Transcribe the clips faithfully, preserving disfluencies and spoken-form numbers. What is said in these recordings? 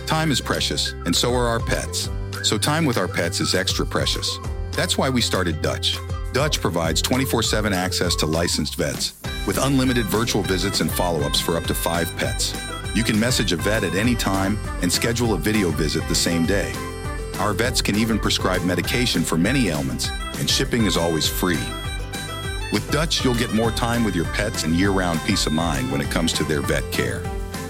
Time is precious, and so are our pets. So time with our pets is extra precious. That's why we started Dutch. Dutch provides twenty-four seven access to licensed vets, with unlimited virtual visits and follow-ups for up to five pets. You can message a vet at any time and schedule a video visit the same day. Our vets can even prescribe medication for many ailments, and shipping is always free. With Dutch, you'll get more time with your pets and year-round peace of mind when it comes to their vet care.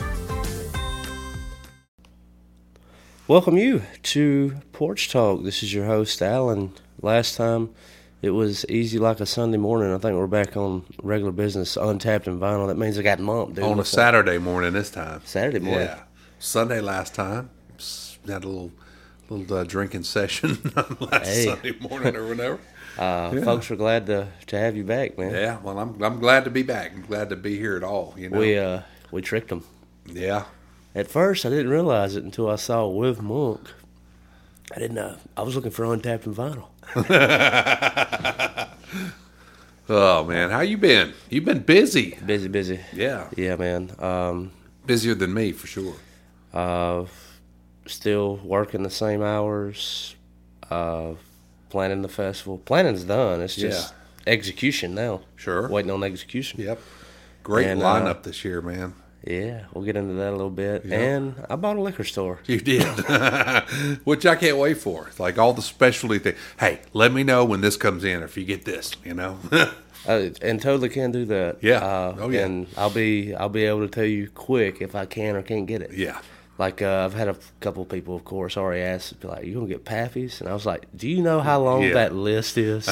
Welcome you to Porch Talk. This is your host, Alan. Last time it was easy like a Sunday morning. I think we're back on regular business, Untapped and Vinyl. That means I got mumped, dude. On a Saturday morning this time. Saturday morning. Yeah. Sunday last time. Had a little little uh, drinking session last hey. Sunday morning or whatever. Uh, yeah. Folks are glad to, to have you back, man. Yeah, well, I'm I'm glad to be back. I'm glad to be here at all. You know, we uh we tricked them. Yeah. At first, I didn't realize it until I saw with Monk. I didn't know. I was looking for Untapped and Vinyl. Oh man, how you been? You've been busy. Busy, busy. Yeah. Yeah, man. Um, Busier than me for sure. Uh, still working the same hours. Uh, planning the festival. Planning's done. It's just yeah. execution now. Sure. Waiting on execution. Yep. Great and, lineup uh, this year, man. Yeah, we'll get into that a little bit. Yep. And I bought a liquor store. You did, which I can't wait for. It's like all the specialty things. Hey, let me know when this comes in, or if you get this, you know. uh, and totally can do that. Yeah. Uh, oh yeah. And I'll be I'll be able to tell you quick if I can or can't get it. Yeah. Like uh, I've had a couple of people, of course, already asked, like, "You gonna get Pappy's?" And I was like, "Do you know how long yeah. that list is?"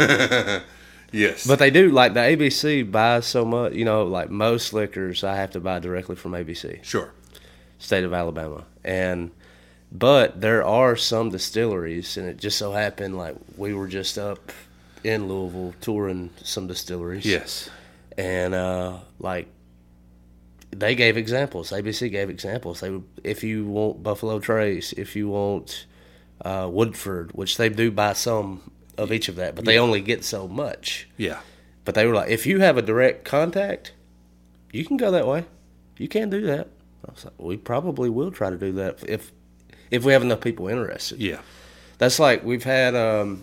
Yes. But they do, like the A B C buys so much, you know, like most liquors I have to buy directly from A B C. Sure. State of Alabama. And, but there are some distilleries, and it just so happened, like, we were just up in Louisville touring some distilleries. Yes. And, uh, like, they gave examples. A B C gave examples. They would, if you want Buffalo Trace, if you want uh, Woodford, which they do buy some of each of that, but they yeah. only get so much. Yeah. But they were like, if you have a direct contact, you can go that way. You can do that. I was like, we probably will try to do that if if we have enough people interested. Yeah. That's like we've had, um,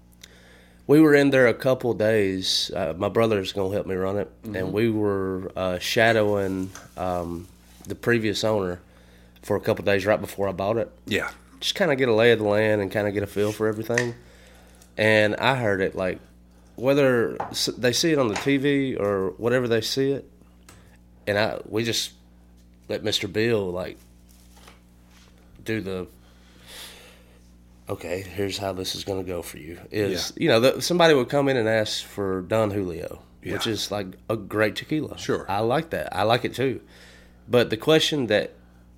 we were in there a couple days. Uh, my brother's going to help me run it. Mm-hmm. And we were uh, shadowing um, the previous owner for a couple days right before I bought it. Yeah. Just kind of get a lay of the land and kind of get a feel for everything. And I heard it, like, whether they see it on the T V or whatever they see it, and I we just let Mister Bill, like, do the, okay, here's how this is going to go for you. Is, yeah. you know, the, somebody would come in and ask for Don Julio, yeah. which is, like, a great tequila. Sure. I like that. I like it, too. But the question that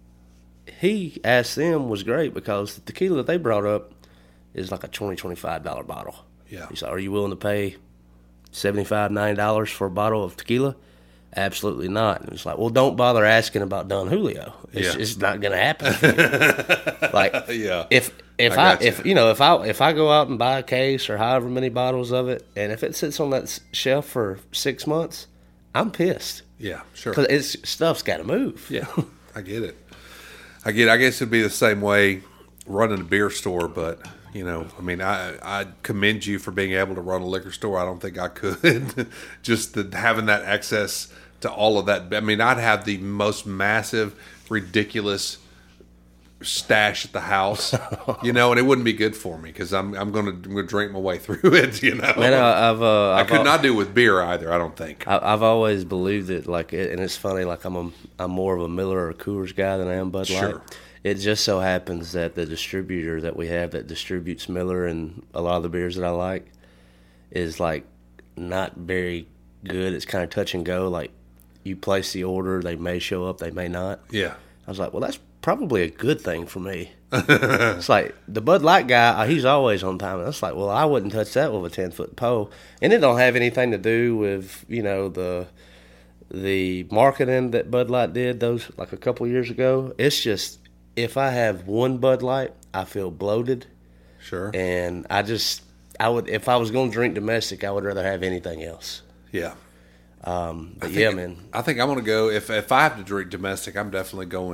he asked them was great because the tequila that they brought up is like a twenty dollars, twenty-five dollars bottle. Yeah. He's like, are you willing to pay seventy-five dollars, ninety dollars for a bottle of tequila? Absolutely not. And it's like, well, don't bother asking about Don Julio. It's, yeah. it's not going to happen for you. Like, yeah. if if I I, if you know if I if I go out and buy a case or however many bottles of it, and if it sits on that shelf for six months, I'm pissed. Yeah, sure. Because it's stuff's got to move. Yeah, I get it. I get. It. I guess it'd be the same way running a beer store, but. You know, I mean, I I commend you for being able to run a liquor store. I don't think I could. Just the, having that access to all of that. I mean, I'd have the most massive, ridiculous stash at the house, you know, and it wouldn't be good for me because I'm I'm going to drink my way through it, you know. Man, I, I've uh, I I've, could not do with beer either. I don't think. I, I've always believed it, like, and it's funny, like I'm a I'm more of a Miller or Coors guy than I am Bud Light. Sure. It just so happens that the distributor that we have that distributes Miller and a lot of the beers that I like is, like, not very good. It's kind of touch and go. Like, you place the order, they may show up, they may not. Yeah. I was like, well, that's probably a good thing for me. It's like the Bud Light guy, he's always on time. And it's like, well, I wouldn't touch that with a ten-foot pole. And it don't have anything to do with, you know, the the marketing that Bud Light did those, like, a couple years ago. It's just, if I have one Bud Light, I feel bloated. Sure. And I just, I would, if I was going to drink domestic, I would rather have anything else. Yeah. Um, but I think, yeah, man. I think I'm going to go, if if I have to drink domestic, I'm definitely going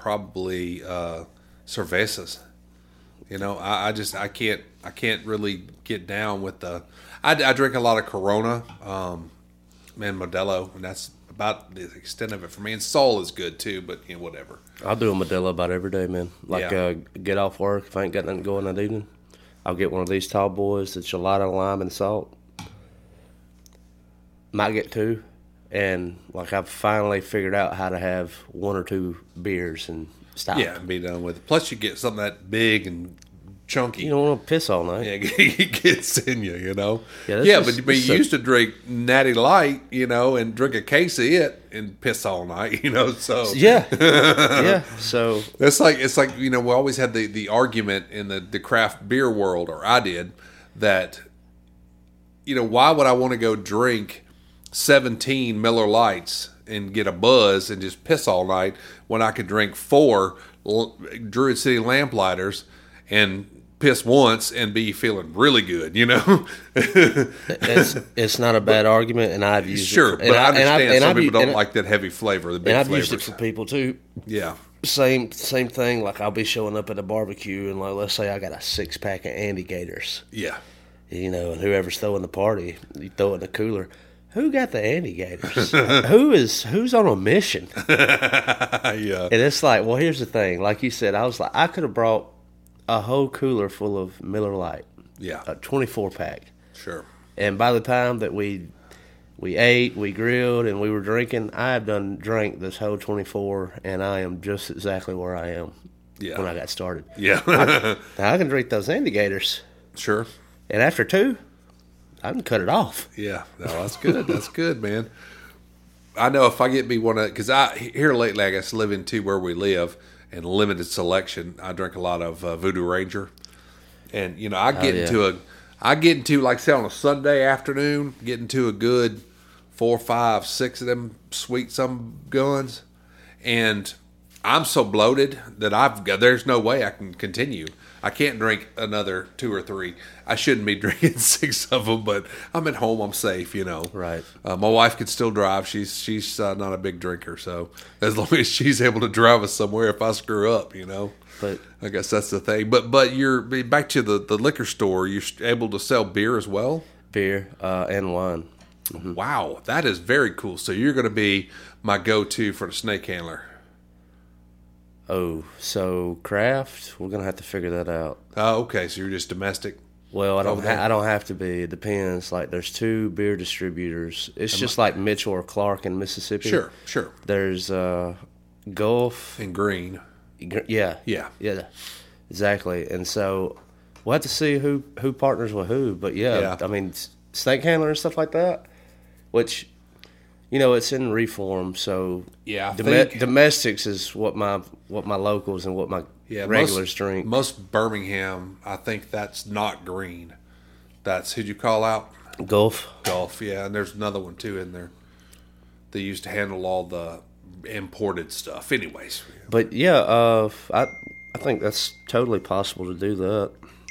probably uh, cervezas. You know, I, I just I can't I can't really get down with the. I, I drink a lot of Corona, um, and Modelo, and that's about the extent of it for me. And Sol is good too, but you know, whatever. I'll do a Modelo about every day, man. Like Yeah. uh, get off work if I ain't got nothing going that evening, I'll get one of these tall boys, the gelato, lime, and salt. Might get two, and like I've finally figured out how to have one or two beers and stop. Yeah, and be done with it. Plus, you get something that big and chunky. You don't want to piss all night. Yeah, it gets in you, you know. Yeah, that's Yeah, just- but, but you so- used to drink Natty Light, you know, and drink a case of it and piss all night, you know. So Yeah, yeah. So it's like it's like you know we always had the, the argument in the, the craft beer world, or I did, that you know why would I want to go drink seventeen Miller Lights and get a buzz and just piss all night when I could drink four L- Druid City Lamplighters and piss once and be feeling really good, you know? it's it's not a bad argument, and I've used Sure, it. but I understand and some I've, people don't and, like that heavy flavor, the big and I've flavors. used it for people too. Yeah, Same same thing. Like I'll be showing up at a barbecue, and like let's say I got a six pack of Andy Gators, yeah. you know, and whoever's throwing the party, you throw it in the cooler. Who got the Andy Gators? who is who's on a mission? yeah. And it's like, well, here's the thing. Like you said, I was like, I could have brought a whole cooler full of Miller Lite, Yeah, a twenty-four pack. sure. And by the time that we we ate, we grilled, and we were drinking, I have done drank this whole twenty-four, and I am just exactly where I am Yeah. when I got started. Yeah, Now I can drink those Indigators, sure. and after two, I can cut it off. Yeah, no, that's good. That's good, man. I know if I get me one of, because I here lately, I guess living too where we live and limited selection, I drink a lot of uh, Voodoo Ranger, and you know I get Oh, yeah. into a, I get into like say on a Sunday afternoon, get into a good four, five, six of them sweet some guns, and I'm so bloated that I've got, there's no way I can continue. I can't drink another two or three. I shouldn't be drinking six of them, but I'm at home. I'm safe, you know. Right. Uh, my wife can still drive. She's she's uh, not a big drinker, so as long as she's able to drive us somewhere, if I screw up, you know. But I guess that's the thing. But but you're back to the, the liquor store. You're able to sell beer as well. beer uh, and wine. Wow, that is very cool. So you're going to be my go-to for the snake handler. Oh, so craft, we're gonna have to figure that out. Oh, okay. So you're just domestic. Well, I don't. Okay. Ha- I don't have to be. It depends. Like, there's two beer distributors. It's just like Mitchell or Clark in Mississippi. Sure, sure. There's uh, Gulf. And green. Gr- Yeah. Yeah. Yeah. Exactly. And so we'll have to see who who partners with who. But yeah, Yeah. I mean, s- snake handler and stuff like that, which, you know, it's in reform. So Yeah, I dome- think- domestics is what my what my locals and what my Yeah, regulars most, drink. Most Birmingham, I think that's not green. That's who'd you call out? Gulf. Gulf, yeah, and there's another one too in there. They used to handle all the imported stuff. Anyways, But yeah, uh, I I think that's totally possible to do that.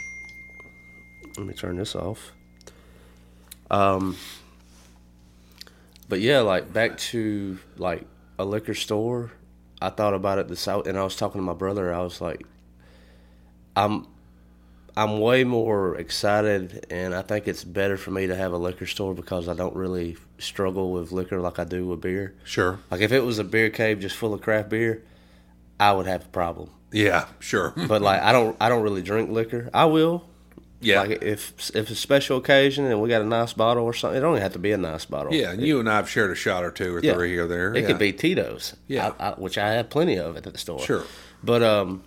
Let me turn this off. Um, but yeah, like back to like a liquor store. I thought about it this out, and I was talking to my brother. I was like, I'm I'm way more excited, and I think it's better for me to have a liquor store because I don't really struggle with liquor like I do with beer. sure, Like if it was a beer cave just full of craft beer, I would have a problem. yeah, sure, But like I don't I don't really drink liquor. I will. yeah, Like if if it's a special occasion and we got a nice bottle or something, it don't even have to be a nice bottle. yeah. And you and I have shared a shot or two or Yeah. three here or there. It yeah. could be Tito's. Yeah. I, I, which I have plenty of at the store. Sure. But um,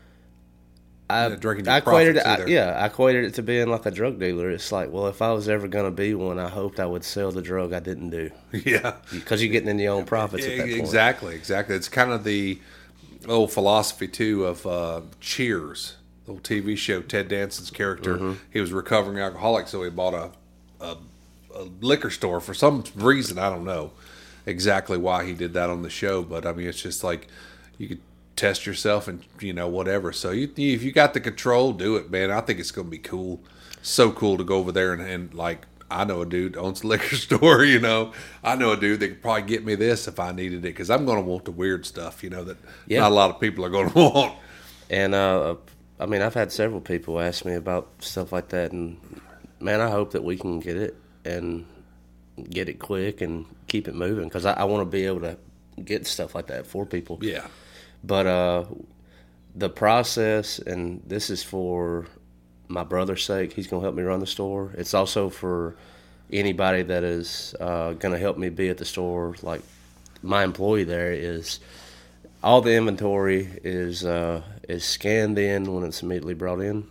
I Yeah, drinking your I equated it. profits I, either. yeah, I equated it to being like a drug dealer. It's like, well, if I was ever gonna be one, I hoped I would sell the drug I didn't do yeah, because you're getting in your own profits at that point. exactly, exactly. It's kind of the old philosophy too of uh, Cheers, the old T V show. Ted Danson's character, Mm-hmm. he was a recovering alcoholic, so he bought a, a a liquor store for some reason. I don't know exactly why he did that on the show, but I mean, it's just like you could test yourself and you know whatever. So you, if you got the control, do it, man. I think it's going to be cool. So cool to go over there and, and like I know a dude that owns a liquor store, you know. I know a dude that could probably get me this if I needed it, because I'm going to want the weird stuff, you know, that Yeah. not a lot of people are going to want. And, uh, I mean, I've had several people ask me about stuff like that, and, man, I hope that we can get it and get it quick and keep it moving, because I, I want to be able to get stuff like that for people. Yeah. But uh, the process, and this is for my brother's sake, he's going to help me run the store. It's also for anybody that is uh, going to help me be at the store. Like my employee there is, all the inventory is uh, is scanned in when it's immediately brought in.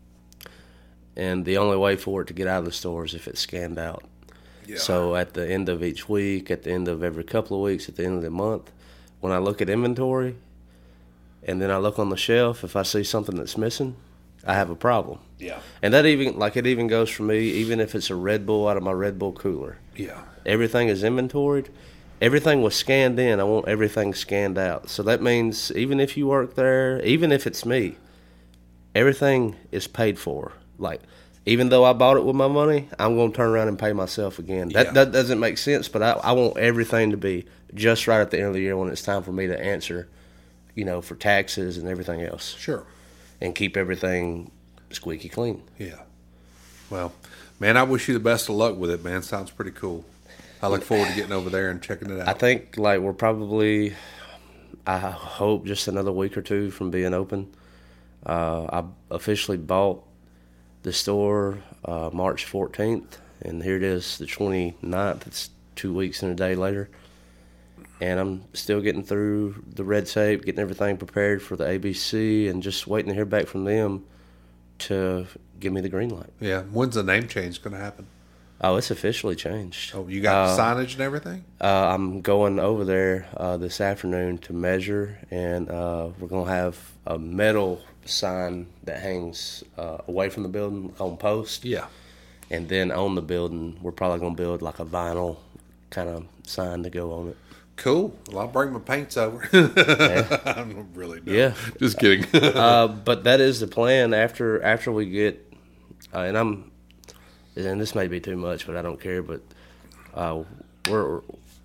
And the only way for it to get out of the store is if it's scanned out. Yeah. So at the end of each week, at the end of every couple of weeks, at the end of the month, when I look at inventory and then I look on the shelf, if I see something that's missing, I have a problem. Yeah. And that even, like it even goes for me, even if it's a Red Bull out of my Red Bull cooler. Yeah. Everything is inventoried. Everything was scanned in. I want everything scanned out. So that means even if you work there, even if it's me, everything is paid for. Like, even though I bought it with my money, I'm going to turn around and pay myself again. That Yeah. that doesn't make sense, but I, I want everything to be just right at the end of the year when it's time for me to answer, you know, for taxes and everything else. Sure. And keep everything squeaky clean. Yeah. Well, man, I wish you the best of luck with it, man. Sounds pretty cool. I look forward to getting over there and checking it out. I think, like, we're probably, I hope, just another week or two from being open. Uh, I officially bought the store uh, March fourteenth, and here it is, the twenty-ninth. It's two weeks and a day later. And I'm still getting through the red tape, getting everything prepared for the A B C, and just waiting to hear back from them to give me the green light. Yeah. When's the name change going to happen? Oh, it's officially changed. Oh, you got Uh, the signage and everything? Uh, I'm going over there uh, this afternoon to measure, and uh, we're going to have a metal sign that hangs uh, away from the building on post. Yeah. And then on the building, we're probably going to build like a vinyl kind of sign to go on it. Cool. Well, I'll bring my paints over. Yeah. I'm really not. Yeah. Just kidding. uh, but that is the plan after after we get, uh, and I'm, and this may be too much, but I don't care. But uh, we're,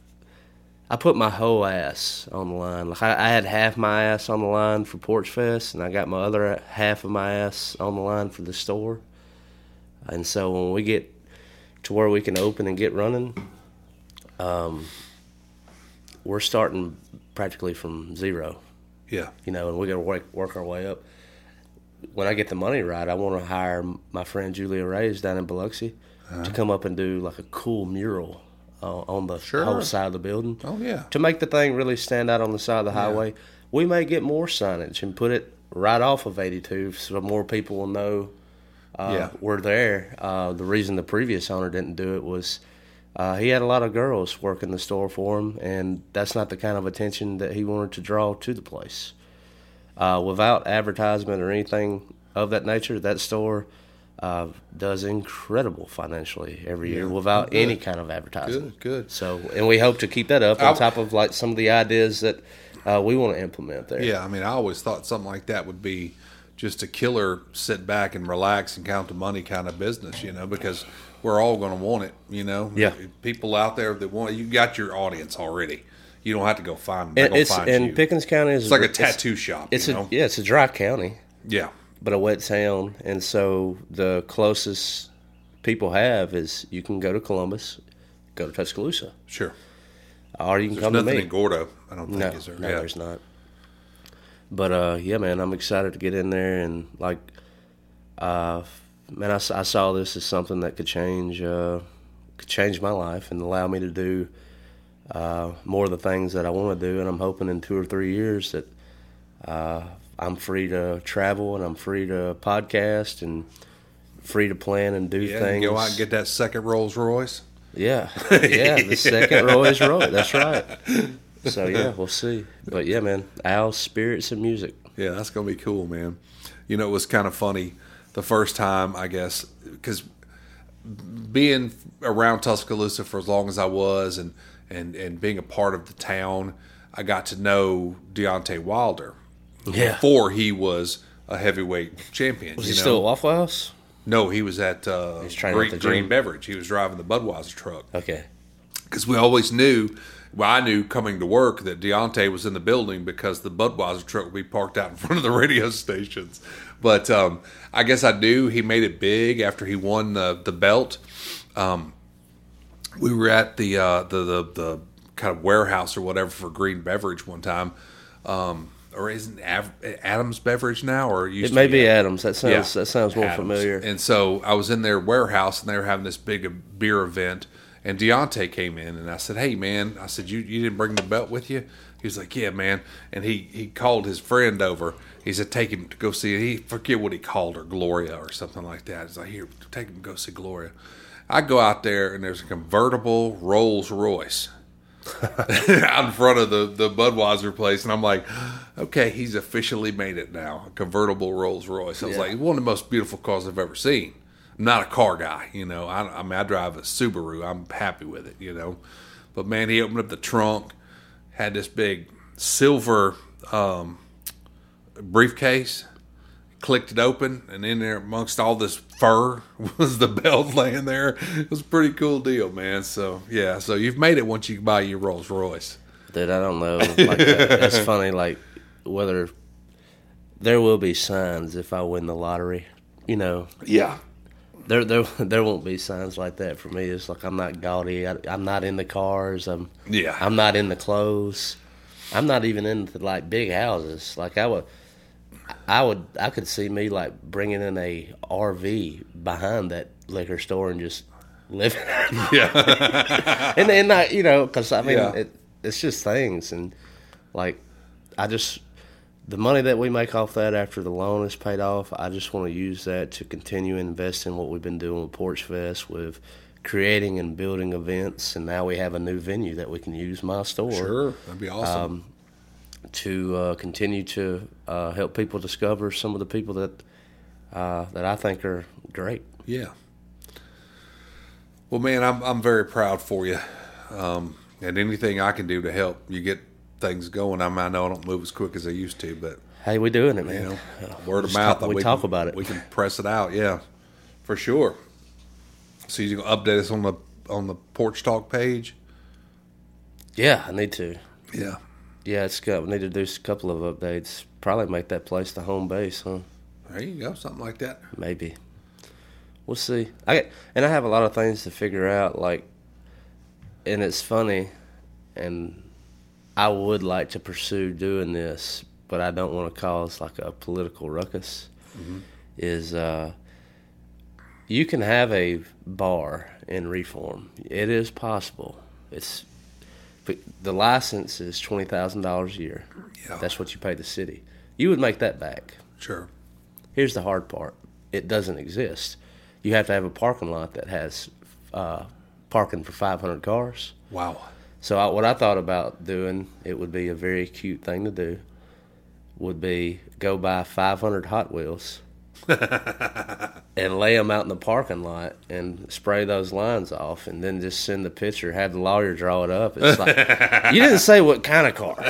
I put my whole ass on the line. Like I, I had half my ass on the line for Porch Fest, and I got my other half of my ass on the line for the store. And so when we get to where we can open and get running, um, we're starting practically from zero. Yeah. You know, and we're going to work, work our way up. When I get the money right, I want to hire my friend Julia Reyes down in Biloxi uh-huh. to come up and do like a cool mural uh, on the sure. whole side of the building. Oh, yeah. To make the thing really stand out on the side of the highway. Yeah. We may get more signage and put it right off of eighty-two so more people will know uh, yeah. we're there. Uh, the reason the previous owner didn't do it was uh, he had a lot of girls working the store for him, and that's not the kind of attention that he wanted to draw to the place. Uh, without advertisement or anything of that nature, that store uh, does incredible financially every year yeah. without good. any kind of advertisement. Good, good. So, and we hope to keep that up on I, top of like some of the ideas that uh, we want to implement there. Yeah, I mean, I always thought something like that would be just a killer sit back and relax and count the money kind of business, you know, because we're all going to want it, you know. Yeah. People out there that want it, you got your audience already. You don't have to go find them. They're And, going it's, to find and you. Pickens County is It's like a tattoo shop. It's you a know? yeah, it's a dry county. Yeah. But a wet town, and so the closest people have is you can go to Columbus, go to Tuscaloosa. Sure. Or you can There's come to nothing me. in Gordo, I don't think, no, is there? No, yeah. there's not. But, uh, yeah, man, I'm excited to get in there. And, like, uh, man, I, I saw this as something that could change uh, could change my life and allow me to do uh, more of the things that I want to do. And I'm hoping in two or three years that uh, I'm free to travel and I'm free to podcast and free to plan and do yeah, things. Go out and get that second Rolls Royce. Yeah, yeah, the second Rolls Royce. That's right. So, yeah, we'll see. But, yeah, man, Al, spirits and music. Yeah, that's going to be cool, man. You know, it was kind of funny the first time, I guess, because being around Tuscaloosa for as long as I was and, and, and being a part of the town, I got to know Deontay Wilder Yeah. before he was a heavyweight champion. Was you he know? still at Waffle House? No, he was at uh, He's training Green, at the gym. Green Beverage. He was driving the Budweiser truck. Okay. Because we always knew, well, I knew coming to work that Deontay was in the building because the Budweiser truck would be parked out in front of the radio stations. But um, I guess I knew he made it big after he won the, the belt. Um, we were at the, uh, the the the kind of warehouse or whatever for Green Beverage one time. Um, or isn't Av- Adams Beverage now? Or it, used It may to be Adams. That sounds Yeah. that sounds more Adams. familiar. And so I was in their warehouse, and they were having this big beer event. And Deontay came in, and I said, "Hey, man," I said, "You you didn't bring the belt with you?" He was like, "Yeah, man." And he, he called his friend over. He said, "Take him to go see." He forget what he called her, Gloria or something like that. He's like, "Here, take him to go see Gloria." I go out there, and there's a convertible Rolls Royce out in front of the, the Budweiser place, and I'm like, okay, he's officially made it now. A convertible Rolls Royce. I was Yeah. like, one of the most beautiful cars I've ever seen. I'm not a car guy, you know. I, I mean, I drive a Subaru. I'm happy with it, you know. But man, he opened up the trunk, had this big silver um, briefcase, clicked it open, and in there amongst all this fur was the belt laying there. It was a pretty cool deal, man. So yeah, so you've made it once you buy your Rolls Royce. Dude, I don't know. Like that. That's funny. Like whether there will be signs if I win the lottery. You know, Yeah, there there there won't be signs like that for me. It's like I'm not gaudy. I, I'm not in the cars. I'm yeah. I'm not in the clothes. I'm not even into like big houses. Like I would, I would, I could see me like bringing in a R V behind that liquor store and just living. yeah. and and not, you know, because I mean, Yeah. it, it's just things, and like I just the money that we make off that after the loan is paid off, I just want to use that to continue investing in what we've been doing with Porch Fest, with creating and building events, and now we have a new venue that we can use, my store. Sure, that'd be awesome. Um, to uh, continue to uh, help people discover some of the people that uh, that I think are great. Yeah. Well, man, I'm I'm very proud for you, um, and anything I can do to help you get things going. I mean, I know I don't move as quick as I used to, but Hey, we're doing it, man. you know, word of Just mouth. talk- we can- talk about it. We can press it out. Yeah, for sure. So you gonna update us on the on the Porch Talk page? Yeah, I need to. Yeah. Yeah, it's got. We need to do a couple of updates. Probably make that place the home base, huh? There you go, something like that. Maybe. We'll see. I get, and I have a lot of things to figure out. Like, and it's funny, and I would like to pursue doing this, but I don't want to cause like a political ruckus. Mm-hmm. Is uh, you can have a bar in Reform. It is possible. It's but the license is twenty thousand dollars a year. Yeah. That's what you pay the city. You would make that back. Sure. Here's the hard part. It doesn't exist. You have to have a parking lot that has uh, parking for five hundred cars. Wow. So I, what I thought about doing, it would be a very cute thing to do, would be go buy five hundred Hot Wheels and lay them out in the parking lot and spray those lines off, and then just send the picture, have the lawyer draw it up. It's like, you didn't say what kind of car.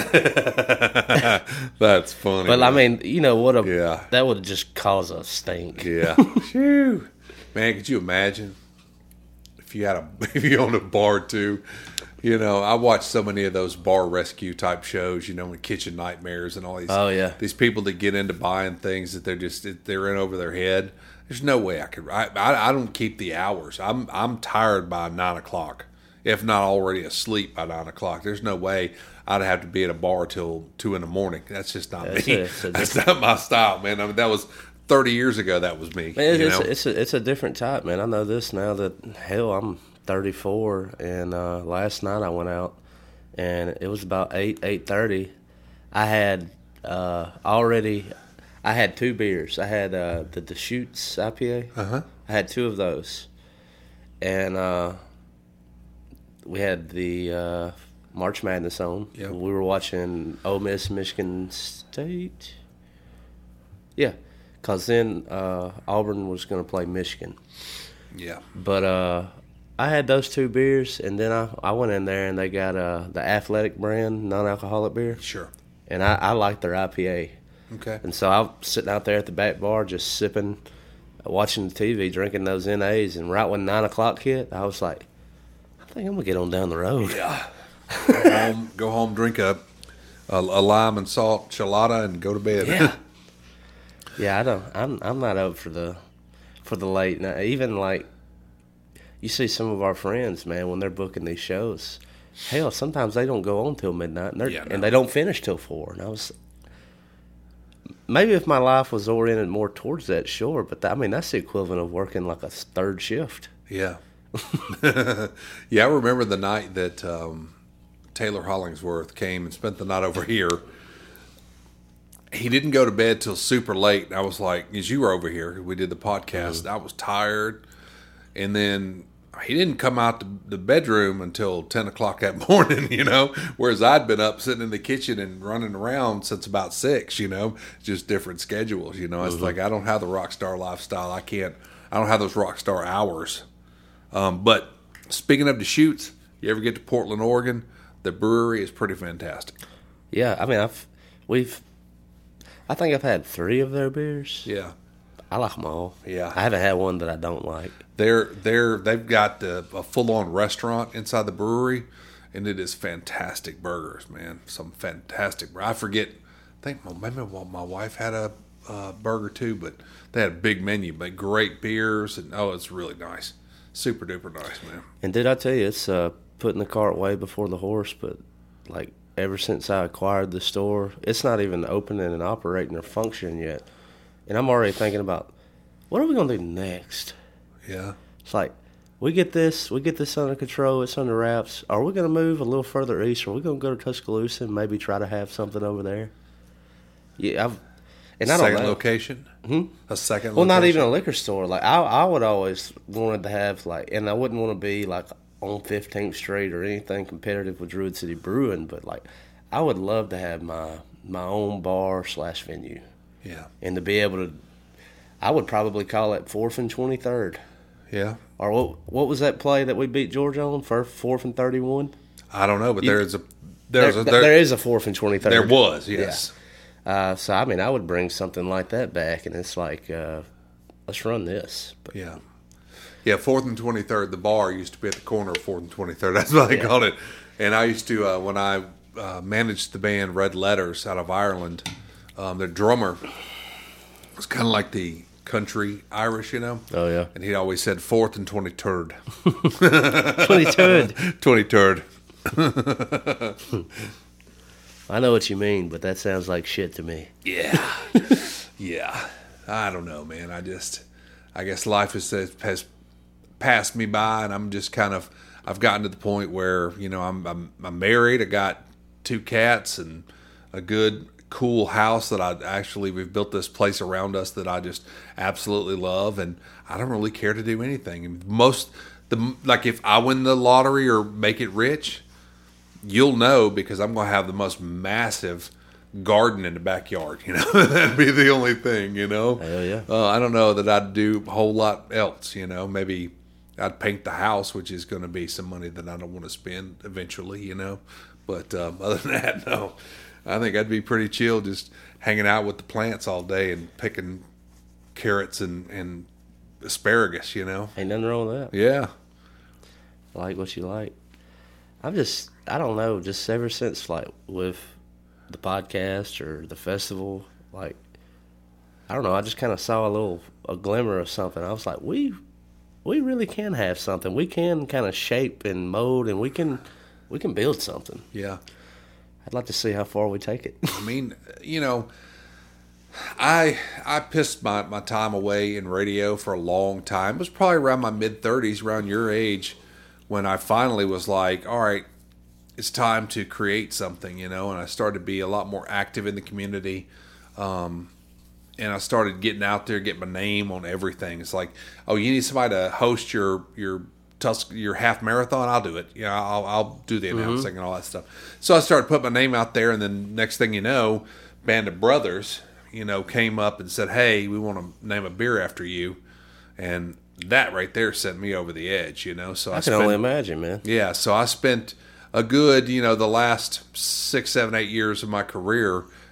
That's funny. But, I mean, you know, what a Yeah. that would just cause a stink. Yeah. Phew. Man, could you imagine if you had a if you owned a bar too? You know, I watched so many of those bar rescue type shows, you know, with Kitchen Nightmares and all these Oh, yeah. these people that get into buying things that they're just they're in over their head. There's no way I could I I, I don't keep the hours. I'm I'm tired by nine o'clock, if not already asleep by nine o'clock. There's no way I'd have to be at a bar till two in the morning. That's just not That's me. it. It's a That's not my style, man. I mean, that was thirty years ago. That was me. Man, you it's, know? it's, a, it's a different type, man. I know this now that, hell, I'm thirty-four, and uh, last night I went out, and it was about eight, eight thirty. I had uh, already, I had two beers. I had uh, the Deschutes I P A. Uh-huh. I had two of those, and uh, we had the uh, March Madness on. Yep. We were watching Ole Miss, Michigan State. Yeah, because then uh, Auburn was going to play Michigan. Yeah. But uh, I had those two beers, and then I, I went in there, and they got uh, the Athletic brand non-alcoholic beer. Sure. And I, I like their I P A. Okay. And so I'm sitting out there at the back bar just sipping watching the T V, drinking those N A's, and right when nine o'clock hit, I was like, I think I'm gonna get on down the road. Yeah. Go home, go home, drink a, a a lime and salt chilada, and go to bed. Yeah. Yeah, I don't. I'm I'm not up for the for the late night. Even like you see some of our friends, man, when they're booking these shows. Hell, sometimes they don't go on till midnight, and, they're, Yeah, no. and they don't finish till four. And I was maybe if my life was oriented more towards that, sure. But that, I mean, that's the equivalent of working like a third shift. Yeah. Yeah, I remember the night that um, Taylor Hollingsworth came and spent the night over here. He didn't go to bed till super late. And I was like, as you were over here, we did the podcast. Mm-hmm. I was tired. And then he didn't come out the, the bedroom until ten o'clock that morning, you know, whereas I'd been up sitting in the kitchen and running around since about six, you know, just different schedules, you know. It's mm-hmm. like I don't have the rock star lifestyle. I can't, I don't have those rock star hours. Um, but speaking of the shoots, you ever get to Portland, Oregon, the brewery is pretty fantastic. Yeah, I mean, I've, we've, I think I've had three of their beers. Yeah. I like them all. Yeah. I haven't had one that I don't like. They're they're they've got a, a full on restaurant inside the brewery, and it is fantastic burgers, man. Some fantastic. I forget. I think my, maybe my wife had a uh, burger too, but they had a big menu, but great beers, and oh, it's really nice, super duper nice, man. And did I tell you it's uh, putting the cart way before the horse? But like ever since I acquired the store, it's not even opening and operating or functioning yet. And I'm already thinking about, what are we going to do next? Yeah. It's like, we get this, we get this under control, it's under wraps. Are we going to move a little further east? Are we going to go to Tuscaloosa and maybe try to have something over there? Yeah, I've, and I don't Second know. location? Hmm? A second well, location? not even a liquor store. Like, I, I would always wanted to have, like, and I wouldn't want to be, like, on fifteenth Street or anything competitive with Druid City Brewing, but, like, I would love to have my, my own bar slash venue. Yeah. And to be able to, I would probably call it fourth and twenty-third. Yeah. Or what What was that play that we beat Georgia on, for fourth and thirty-one? I don't know, but You- there's a there's there, a there, there is a fourth and twenty-third. there was, yes. Yeah. Uh, so, I mean, I would bring something like that back, and it's like, uh, let's run this. But, Yeah. Yeah, fourth and twenty-third, the bar used to be at the corner of fourth and twenty-third. That's what they Yeah. called it. And I used to, uh, when I uh, managed the band Red Letters out of Ireland, um, the drummer was kind of like the country Irish, you know? Oh, yeah. And he always said fourth and twenty-third. twenty-third. twenty-third. I know what you mean, but that sounds like shit to me. Yeah. Yeah. I don't know, man. I just, I guess life has, has passed me by, and I'm just kind of, I've gotten to the point where, you know, I'm, I'm, I'm married. I got two cats and a good, cool house that I actually, we've built this place around us that I just absolutely love. And I don't really care to do anything. And most, the, like if I win the lottery or make it rich, you'll know, because I'm going to have the most massive garden in the backyard, you know. That'd be the only thing, you know. Hell yeah. Uh, I don't know that I'd do a whole lot else, you know. Maybe I'd paint the house, which is going to be some money that I don't want to spend eventually, you know. But um, other than that, no. I think I'd be pretty chill just hanging out with the plants all day and picking carrots and, and asparagus, you know. Ain't nothing wrong with that. Yeah. Like what you like. I'm just, I don't know, just ever since, like, with the podcast or the festival, like, I don't know, I just kind of saw a little, a glimmer of something. I was like, we, we really can have something. We can kind of shape and mold, and we can, we can build something. Yeah. I'd like to see how far we take it. I mean, you know, I I pissed my, my time away in radio for a long time. It was probably around my mid-thirties, around your age, when I finally was like, all right, it's time to create something, you know, and I started to be a lot more active in the community. Um, and I started getting out there, getting my name on everything. It's like, oh, you need somebody to host your your Tusk, your half marathon, I'll do it. You know, I'll, I'll do the announcing mm-hmm. and all that stuff. So I started putting my name out there, and then next thing you know, Band of Brothers, you know, came up and said, hey, we want to name a beer after you. And that right there sent me over the edge, you know. So I, I can spent, only imagine, man. Yeah, so I spent a good, you know, the last six, seven, eight years of my career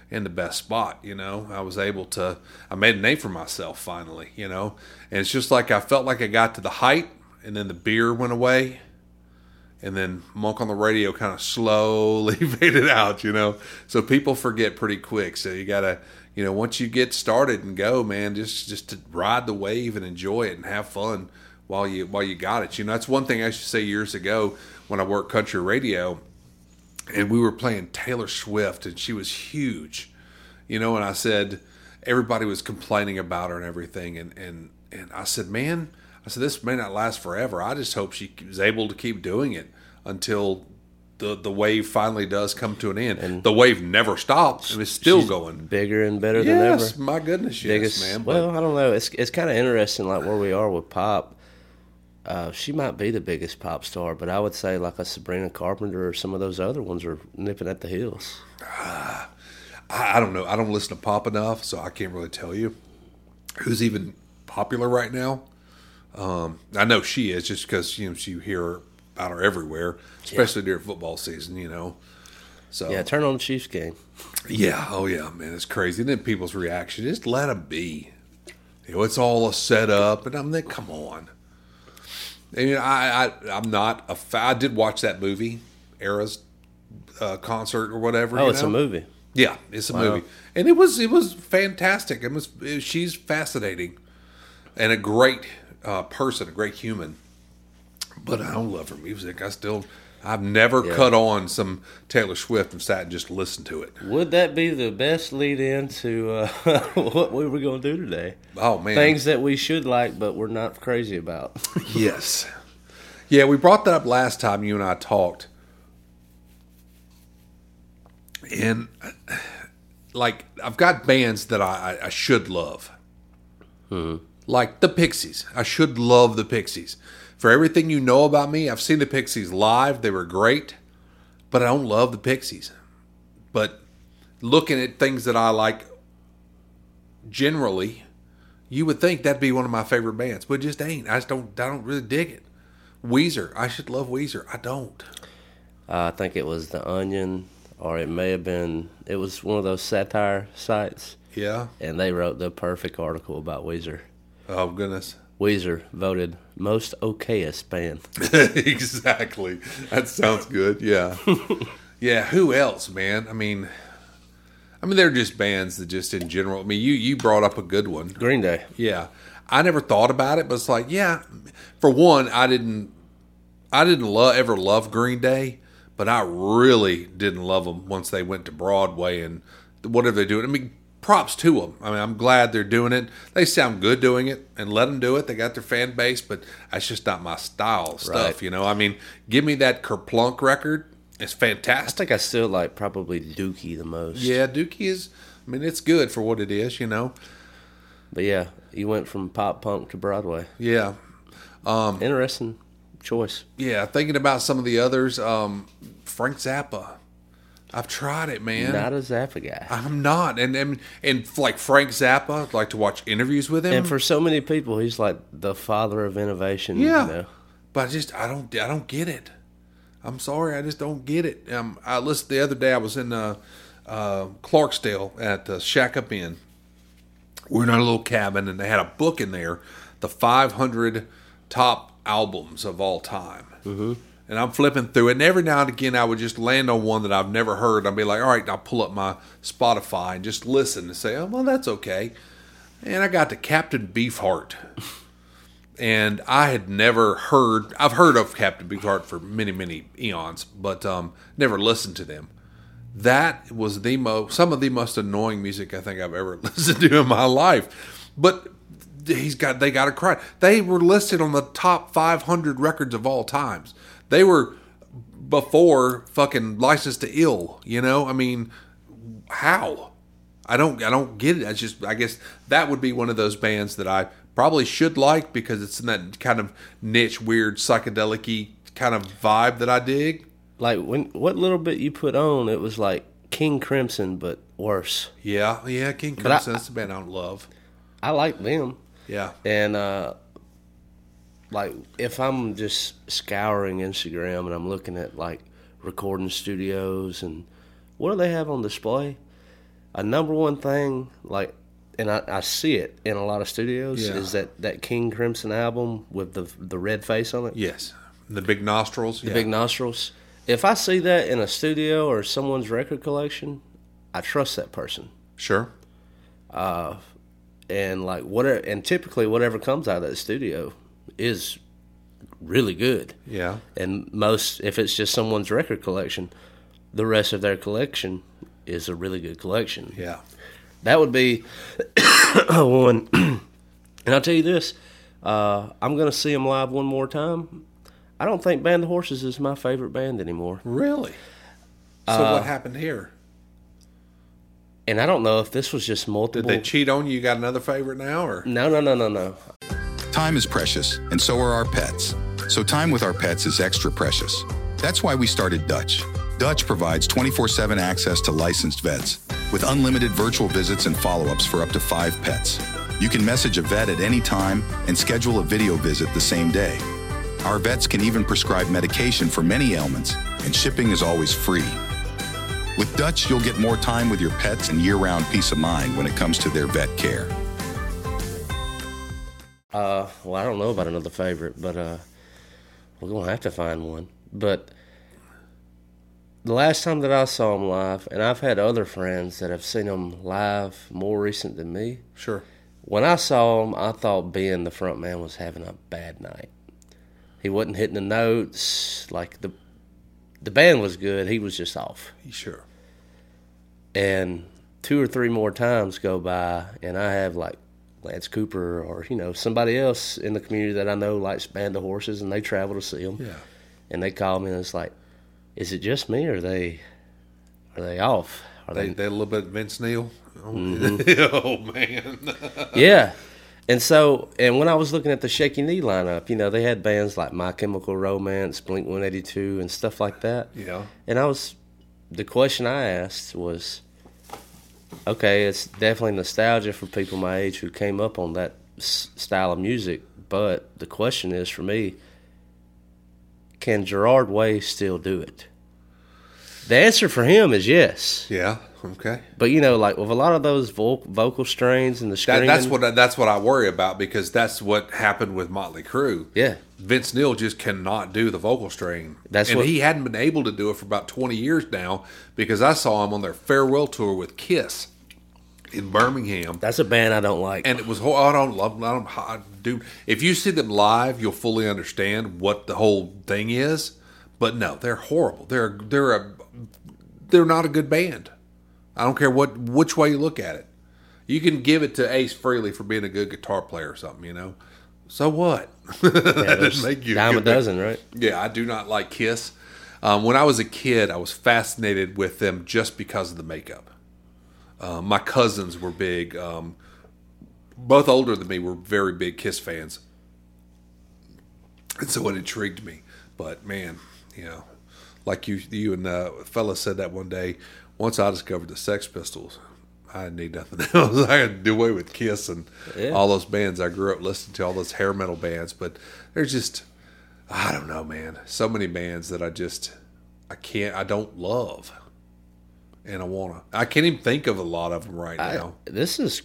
in the best spot. You know, I was able to, I made a name for myself finally, you know, and it's just like I felt like I got to the height, and then the beer went away, and then Monk on the Radio kind of slowly faded out, you know. So people forget pretty quick. So you got to, you know, once you get started and go, man, just just to ride the wave and enjoy it and have fun while you while you got it. You know, that's one thing I used to say years ago when I worked country radio, and we were playing Taylor Swift, and she was huge, you know, and I said everybody was complaining about her and everything, and and and I said, man, I said, this may not last forever. I just hope she was able to keep doing it until the the wave finally does come to an end. And the wave never stops. It's still going. Bigger and better yes, than ever. Yes, my goodness, yes, Biggest, man. Well, but, I don't know. It's it's kind of interesting, like where we are with pop. Uh, she might be the biggest pop star, but I would say like a Sabrina Carpenter or some of those other ones are nipping at the heels. Uh, I, I don't know. I don't listen to pop enough, so I can't really tell you who's even popular right now. Um, I know she is just because, you know, you hear about her everywhere, especially yeah. during football season, you know. So yeah, turn on the Chiefs game. Yeah, oh yeah, man, it's crazy. And then people's reaction, just let them be. You know, it's all a setup, and I'm like, come on. I mean, I, I I'm not a fa- I did watch that movie, Era's uh, concert or whatever. Oh, you it's know? a movie. Yeah, it's a wow. movie, and it was it was fantastic. It was it, she's fascinating, and a great. Uh, person, a great human, but I don't love her music. I still, I've never yeah. cut on some Taylor Swift and sat and just listened to it. Would that be the best lead in to uh, what we were going to do today? Oh man, things that we should like, but we're not crazy about. Yes, yeah, we brought that up last time you and I talked, and like I've got bands that I, I should love. Hmm. Like the Pixies. I should love the Pixies. For everything you know about me, I've seen the Pixies live. They were great. But I don't love the Pixies. But looking at things that I like generally, you would think that'd be one of my favorite bands. But it just ain't. I just don't, I don't really dig it. Weezer. I should love Weezer. I don't. Uh, I think it was The Onion, or it may have been, it was one of those satire sites. Yeah. And they wrote the perfect article about Weezer. Oh, goodness. Weezer voted most okayest band. Exactly. That sounds good. Yeah. Yeah. Who else, man? I mean, I mean, they're just bands that just in general. I mean, you, you brought up a good one. Green Day. Yeah. I never thought about it, but it's like, yeah. For one, I didn't, I didn't love, ever love Green Day, but I really didn't love them once they went to Broadway and whatever they do. I mean, props to them. I mean, I'm glad they're doing it. They sound good doing it, and let them do it. They got their fan base, but that's just not my style of stuff, right. You know? I mean, give me that Kerplunk record. It's fantastic. I think I still like probably Dookie the most. Yeah, Dookie is, I mean, it's good for what it is, you know? But yeah, you went from pop punk to Broadway. Yeah. Um, Interesting choice. Yeah, thinking about some of the others, um, Frank Zappa. I've tried it, man. Not a Zappa guy. I'm not, and and and like Frank Zappa, I'd like to watch interviews with him. And for so many people, he's like the father of innovation. Yeah, you know? But I just I don't I don't get it. I'm sorry, I just don't get it. Um, I listened the other day. I was in uh, uh, Clarksdale at the Shack Up Inn. We're in our little cabin, and they had a book in there, the five hundred top albums of all time. Mm-hmm. And I'm flipping through it, and every now and again I would just land on one that I've never heard. I'd be like, all right, I'll pull up my Spotify and just listen and say, oh, well, that's okay. And I got to Captain Beefheart. And I had never heard, I've heard of Captain Beefheart for many, many eons, but um, never listened to them. That was the most, some of the most annoying music I think I've ever listened to in my life. But he's got, they got to cry. They were listed on the top five hundred records of all times. They were before fucking License to Ill, you know? I mean, how? I don't I don't get it. I just I guess that would be one of those bands that I probably should like because it's in that kind of niche, weird, psychedelic-y kind of vibe that I dig. Like when what little bit you put on, it was like King Crimson, but worse. Yeah, yeah, King Crimson. That's a band I don't love. I like them. Yeah. And uh like, if I'm just scouring Instagram and I'm looking at, like, recording studios and what do they have on display? a number one thing, like, and I, I see it in a lot of studios, Yeah. is that, that King Crimson album with the the red face on it. Yes. The big nostrils. The yeah. big nostrils. If I see that in a studio or someone's record collection, I trust that person. Sure. And like whatever, and typically whatever comes out of that studio is really good. Yeah. And most, if it's just someone's record collection, the rest of their collection is a really good collection. Yeah. That would be one. And I'll tell you this, uh, I'm going to see them live one more time. I don't think Band of Horses is my favorite band anymore. Really? So Uh, what happened here? And I don't know if this was just multiple. Did they cheat on you? You got another favorite now, or? No, no, no, no, no. Time is precious, and so are our pets. So time with our pets is extra precious. That's why we started Dutch. Dutch provides twenty-four seven access to licensed vets with unlimited virtual visits and follow-ups for up to five pets. You can message a vet at any time and schedule a video visit the same day. Our vets can even prescribe medication for many ailments, and shipping is always free. With Dutch, you'll get more time with your pets and year-round peace of mind when it comes to their vet care. Uh, well, I don't know about another favorite, but uh, we're going to have to find one. But the last time that I saw them live, and I've had other friends that have seen them live more recent than me. Sure. When I saw him, I thought Ben, the front man, was having a bad night. He wasn't hitting the notes. Like, the the band was good. He was just off. Sure. And two or three more times go by, and I have, like, Lance Cooper or, you know, somebody else in the community that I know likes Band of Horses, and they travel to see them. Yeah. And they call me, and it's like, is it just me, or are they, are they off? Are They, they, they a little bit Vince Neil. Oh, Mm-hmm. oh man. Yeah. And so, and when I was looking at the Shaky Knee lineup, you know, they had bands like My Chemical Romance, Blink one eighty-two, and stuff like that. Yeah. And I was, the question I asked was, okay, it's definitely nostalgia for people my age who came up on that s- style of music, but the question is for me, can Gerard Way still do it? The answer for him is yes. Yeah. Okay. But, you know, like with a lot of those vo- vocal strains and the That, screaming. that's what I- that's what I worry about, because that's what happened with Motley Crue. Yeah. Vince Neil just cannot do the vocal strain. That's and what- he hadn't been able to do it for about twenty years now, because I saw him on their farewell tour with Kiss in Birmingham. That's a band I don't like. And it was, hor- I don't love, I don't, I, dude. If you see them live, you'll fully understand what the whole thing is. But no, they're horrible. They're they're a they're not a good band. I don't care what which way you look at it. You can give it to Ace Frehley for being a good guitar player or something, you know. So what? Yeah, That there's make you dime a good band. dozen, right? Yeah, I do not like Kiss. Um, when I was a kid, I was fascinated with them just because of the makeup. Uh, my cousins were big, um, both older than me, were very big Kiss fans. And so it intrigued me. But man, you know, like you you and uh, fella said that one day, once I discovered the Sex Pistols, I didn't need nothing else. I had to do away with Kiss and Yeah. all those bands. I grew up listening to all those hair metal bands. But there's just, I don't know, man. So many bands that I just, I can't, I don't love. And I want to, I can't even think of a lot of them right I, now. this is,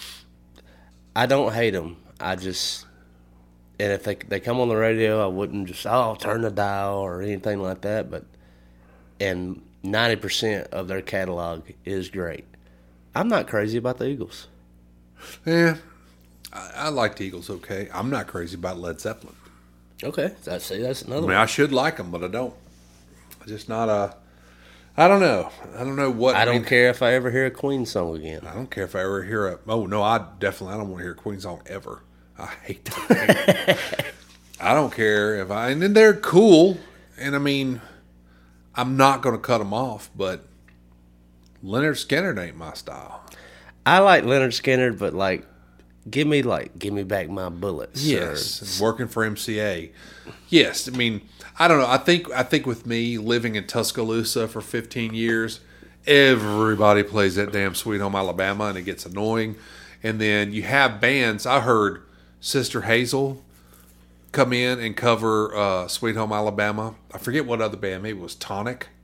I don't hate them. I just, and if they they come on the radio, I wouldn't just, oh, turn the dial or anything like that. But, and ninety percent of their catalog is great. I'm not crazy about the Eagles. Yeah, I, I like the Eagles, okay. I'm not crazy about Led Zeppelin. Okay, that's see, that's another I mean, one. I should like them, but I don't. I'm just not a, I don't know. I don't know what. I don't mean, care if I ever hear a Queen song again. I don't care if I ever hear a. Oh no, I definitely I don't want to hear a Queen song ever. I hate that. I don't care if I and then they're cool, and I mean, I'm not going to cut them off, but Leonard Skinner ain't my style. I like Leonard Skinner, but like, give me like, give me back my bullets. Yes, or- working for M C A. Yes, I mean, I don't know. I think I think with me living in Tuscaloosa for fifteen years, everybody plays that damn Sweet Home Alabama, and it gets annoying. And then you have bands. I heard Sister Hazel come in and cover uh, Sweet Home Alabama. I forget what other band. Maybe it was Tonic.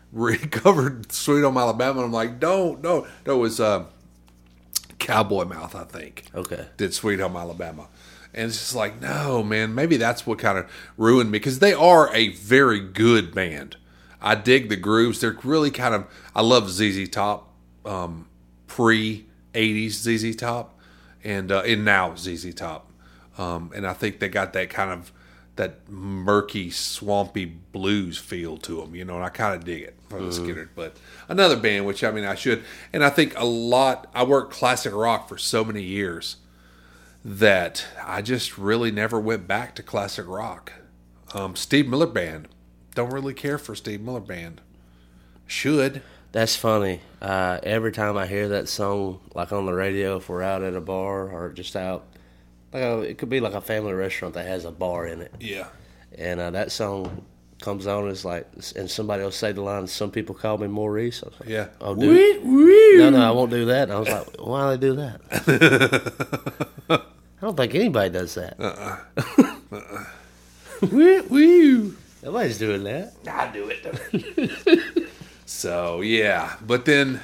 recovered Sweet Home Alabama. And I'm like, don't, don't. No, it was uh, Cowboy Mouth, I think. Okay. Did Sweet Home Alabama. And it's just like, no, man, maybe that's what kind of ruined me. Because they are a very good band. I dig the grooves. They're really kind of, I love Z Z Top, um, pre-eighties Z Z Top, and, uh, and now Z Z Top. Um, and I think they got that kind of, that murky, swampy blues feel to them, you know, and I kind of dig it from the Skynyrd. But another band, which, I mean, I should, and I think a lot, I worked classic rock for so many years that I just really never went back to classic rock. Um, Steve Miller Band. Don't really care for Steve Miller Band. Should. That's funny. Uh, every time I hear that song, like on the radio, if we're out at a bar or just out, like a, it could be like a family restaurant that has a bar in it. Yeah. And uh, that song comes on, it's like, and somebody will say the line, "Some people call me Maurice." I was like, Yeah. Oh, dude. No, no, I won't do that. And I was like, why do they do that? I don't think anybody does that. Uh-uh. uh-uh. Woo, woo. Nobody's doing that. I do it. So, yeah. But then,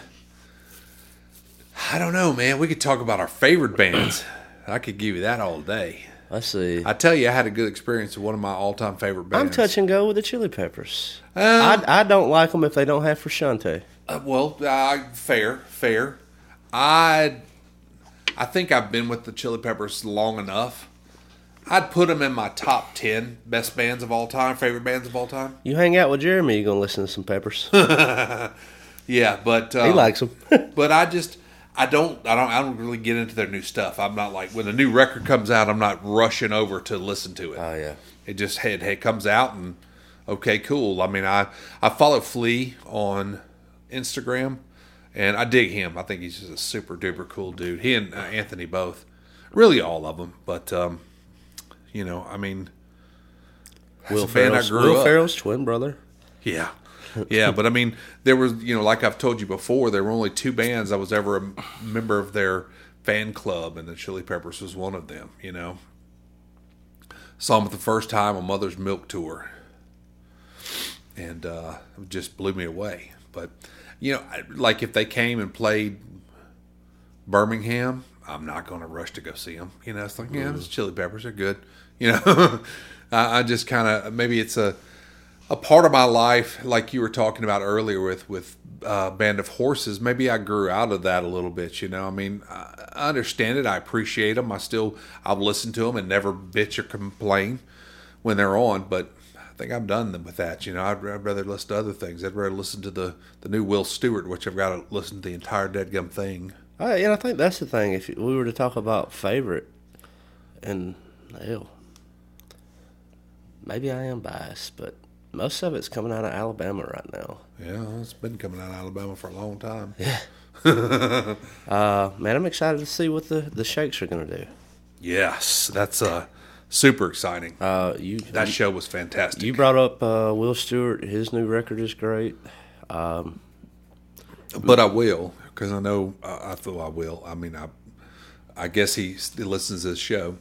I don't know, man. We could talk about our favorite bands. I could give you that all day. Let's see. I tell you, I had a good experience with one of my all-time favorite bands. I'm touch and go with the Chili Peppers. Um, I, I don't like them if they don't have Frusciante. Uh, well, uh, fair, fair. I, I think I've been with the Chili Peppers long enough. I'd put them in my top ten best bands of all time, favorite bands of all time. You hang out with Jeremy, you're going to listen to some Peppers. Yeah, but um, he likes them. But I just, I don't, I don't, I don't really get into their new stuff. I'm not like, when a new record comes out, I'm not rushing over to listen to it. Oh, yeah. It just, hey, it comes out and, okay, cool. I mean, I, I follow Flea on Instagram, and I dig him. I think he's just a super duper cool dude. He and uh, Anthony both. Really all of them. But, um, you know, I mean, Will that's a band I Ferrell's, grew Will up. Ferrell's twin brother. Yeah. Yeah, but I mean, there was, you know, like I've told you before, there were only two bands I was ever a member of their fan club, and the Chili Peppers was one of them, you know. Saw them for the first time on Mother's Milk Tour, and uh, it just blew me away. But, you know, like if they came and played Birmingham, I'm not going to rush to go see them. You know, it's like, yeah, it's Chili Peppers, they're good. You know, I, I just kind of, maybe it's a, a part of my life, like you were talking about earlier with, with uh, Band of Horses. Maybe I grew out of that a little bit, you know. I mean, I, I understand it. I appreciate them. I still, I'll listen to them and never bitch or complain when they're on, but I think I'm done with that. You know, I'd, I'd rather listen to other things. I'd rather listen to the, the new Will Stewart, which I've got to listen to the entire deadgum thing. Uh, yeah, I think that's the thing. If we were to talk about favorite, and hell, maybe I am biased, but most of it's coming out of Alabama right now. Yeah, it's been coming out of Alabama for a long time. Yeah. uh, man, I'm excited to see what the, the Shakes are going to do. Yes, that's uh, super exciting. Uh, you that you, show was fantastic. You brought up uh, Will Stewart. His new record is great. Um, but I will, because I know, uh, I feel I will. I mean, I I guess he still listens to this show.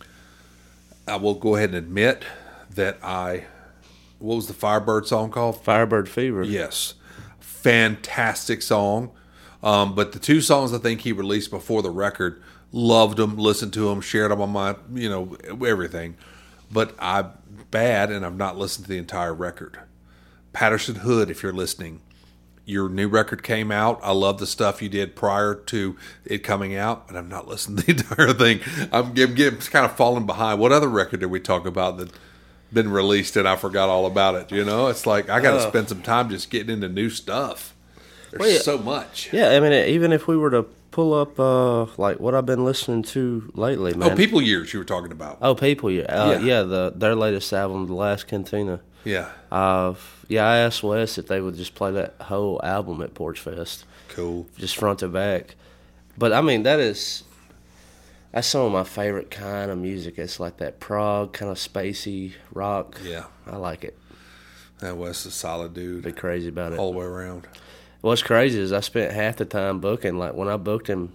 I will go ahead and admit that I, what was the Firebird song called? Firebird Fever. Yes. Fantastic song. Um, but the two songs I think he released before the record, loved them, listened to them, shared them on my, you know, everything. But I'm bad, and I've not listened to the entire record. Patterson Hood, if you're listening, your new record came out. I love the stuff you did prior to it coming out, but I've not listened to the entire thing. I'm getting, getting kind of falling behind. What other record did we talk about that been released and I forgot all about it? You know, it's like I got to uh, spend some time just getting into new stuff. There's well, yeah, so much. Yeah, I mean, even if we were to pull up uh, like what I've been listening to lately, man. Oh, People Years you were talking about. Oh, People Years. Uh, yeah, yeah the, their latest album, The Last Cantina. Yeah. Uh, yeah, I asked Wes if they would just play that whole album at Porch Fest. Cool. Just front to back. But, I mean, that is, that's some of my favorite kind of music. It's like that prog, kind of spacey rock. Yeah. I like it. That Wes is a solid dude. Be crazy about it. All the way around. What's crazy is I spent half the time booking. Like, when I booked him,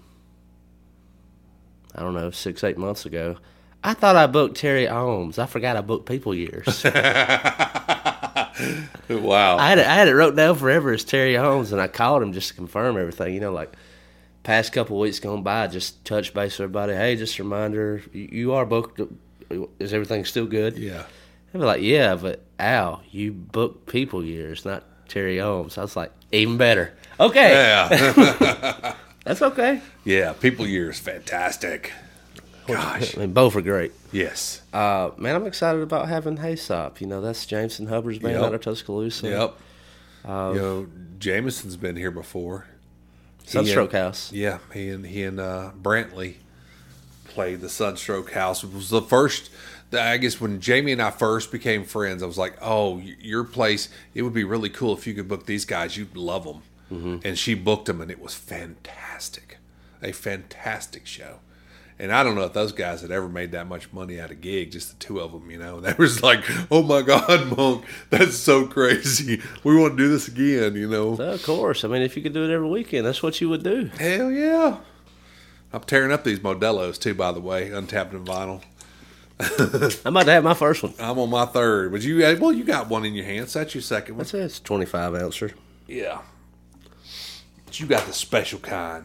I don't know, six, eight months ago, I thought I booked Terry Ohms. I forgot I booked People Years. Wow. I had it, I had it wrote down forever as Terry Holmes, and I called him just to confirm everything. You know, like past couple weeks gone by, just touch base with everybody. Hey, just a reminder, you, you are booked. Is everything still good? Yeah. They'd be like, yeah, but Al, you booked people years, not Terry Holmes. I was like, even better. Okay. Yeah. That's okay. Yeah. People years, fantastic. Gosh. I mean, both are great. Yes. Uh, man, I'm excited about having Haysop. You know, that's Jameson Hubbard's band Yep. out of Tuscaloosa. Yep. Um, you know, Jameson's been here before. Sunstroke He and- House. Yeah, he and he and uh, Brantley played the Sunstroke House. It was the first. I guess when Jamie and I first became friends, I was like, "Oh, y- your place. It would be really cool if you could book these guys. You'd love them." Mm-hmm. And she booked them, and it was fantastic, a fantastic show. And I don't know if those guys had ever made that much money at a gig, just the two of them, you know. They was like, "Oh my God, Monk, that's so crazy. We want to do this again," you know. So, of course. I mean, if you could do it every weekend, that's what you would do. Hell yeah. I'm tearing up these Modelos, too, by the way, untapped and vinyl. I'm about to have my first one. I'm on my third. But you, well, you got one in your hand, so that's your second one. That's it. It's a twenty-five ouncer. Yeah. But you got the special kind.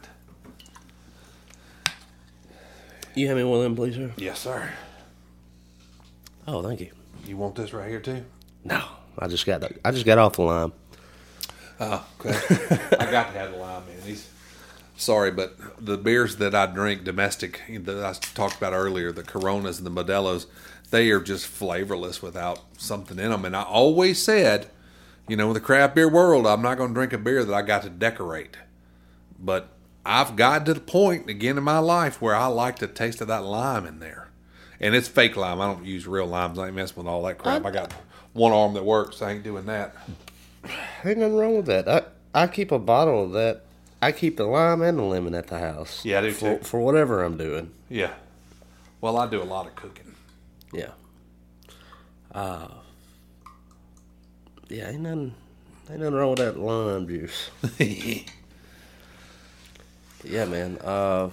You have me one of them, please, sir? Yes, sir. Oh, thank you. You want this right here, too? No, I just got I just got off the line. Oh, okay. I got to have the lime, man. These, sorry, but the beers that I drink, domestic, that I talked about earlier, the Coronas and the Modelos, they are just flavorless without something in them. And I always said, you know, in the craft beer world, I'm not going to drink a beer that I got to decorate. But I've got to the point, again, in my life where I like the taste of that lime in there. And it's fake lime. I don't use real limes. I ain't messing with all that crap. I got one arm that works. I ain't doing that. Ain't nothing wrong with that. I, I keep a bottle of that. I keep the lime and the lemon at the house. Yeah, I do for, too. For whatever I'm doing. Yeah. Well, I do a lot of cooking. Yeah. Uh, yeah, ain't nothing, ain't nothing wrong with that lime juice. Yeah, man. Uh,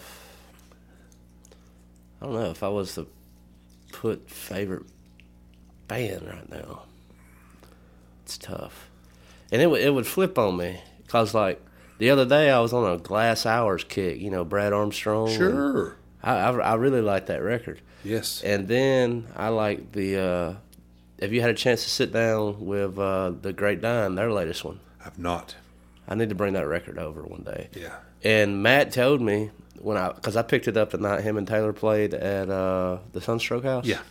I don't know if I was to put favorite band right now. It's tough, and it would it would flip on me because like the other day I was on a Glass Hours kick. You know, Brad Armstrong. Sure. I I, I really like that record. Yes. And then I like the. Uh, have you had a chance to sit down with uh, the Great Dine, their latest one? I've not. I need to bring that record over one day. Yeah. And Matt told me when I, because I picked it up the night him and Taylor played at uh, the Sunstroke House. Yeah.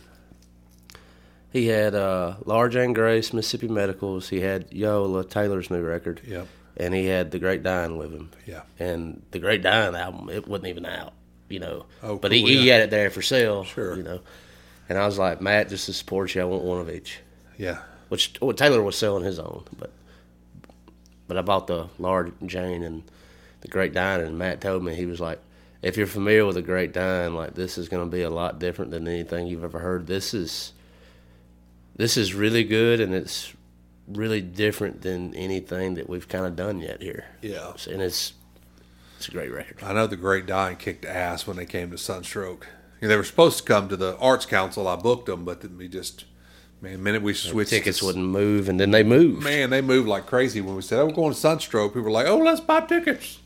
He had uh, Laura Jane Grace, Mississippi Medicals. He had Yola, Taylor's new record. Yep. And he had The Great Dine with him. Yeah. And The Great Dine album, it wasn't even out, you know. Oh, but cool, he, he yeah. had it there for sale. Sure. You know. And I was like, Matt, just to support you, I want one of each. Yeah. Which well, Taylor was selling his own, but but I bought the Laura Jane and the Great Dine, and Matt told me, he was like, if you're familiar with the Great Dine, like this is going to be a lot different than anything you've ever heard. This is this is really good, and it's really different than anything that we've kind of done yet here. Yeah. And it's it's a great record. I know the Great Dine kicked ass when they came to Sunstroke. You know, they were supposed to come to the Arts Council. I booked them, but then we just, man, the minute we switched. Tickets to, wouldn't move, and then they moved. Man, they moved like crazy when we said, oh, we're going to Sunstroke. People were like, oh, let's buy tickets.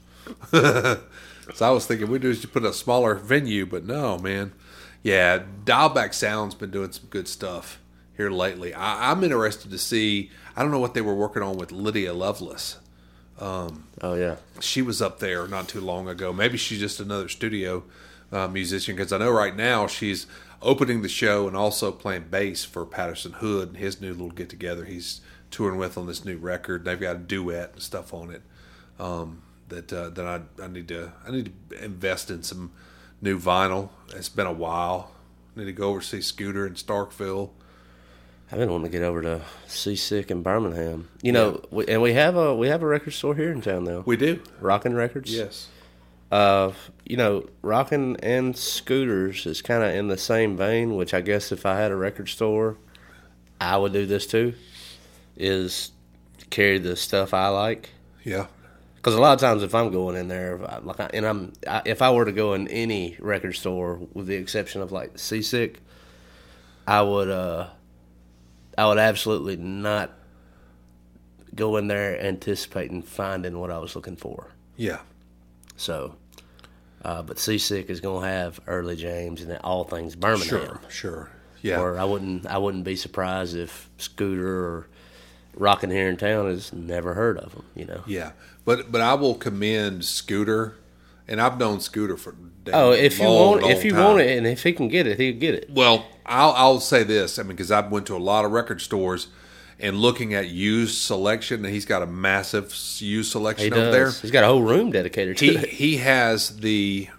So I was thinking we'd just put a smaller venue, but no, man. Yeah, Dialback Sound's been doing some good stuff here lately. I, I'm interested to see, I don't know what they were working on with Lydia Lovelace. Oh, yeah. She was up there not too long ago. Maybe she's just another studio uh, musician, because I know right now she's opening the show and also playing bass for Patterson Hood and his new little get-together he's touring with on this new record. They've got a duet and stuff on it. Um, that uh, that I, I need to I need to invest in some new vinyl. It's been a while. I need to go over see Scooter in Starkville. I've been wanting to get over to Seasick in Birmingham. You know, we, and we have a we have a record store here in town now. We do. Rockin' Records. Yes. Uh, you know, Rockin' and Scooters is kind of in the same vein, which I guess if I had a record store, I would do this too, is carry the stuff I like. Yeah. Because a lot of times if I'm going in there, if I, like, I, and I'm, I, if I were to go in any record store, with the exception of like Seasick, I would, uh, I would absolutely not go in there anticipating finding what I was looking for. Yeah. So, uh, but Seasick is going to have Early James and all things Birmingham. Sure, sure. Yeah. Or I wouldn't I wouldn't be surprised if Scooter or Rockin' Here in Town has never heard of them, you know. Yeah. But but I will commend Scooter, and I've known Scooter for damn Oh, if you long, want long if you time. want it and if he can get it, he'll get it. Well, I'll I'll say this. I mean, because I went to a lot of record stores and looking at used selection, and he's got a massive used selection He over there. does. He's got a whole room dedicated to He it. he has the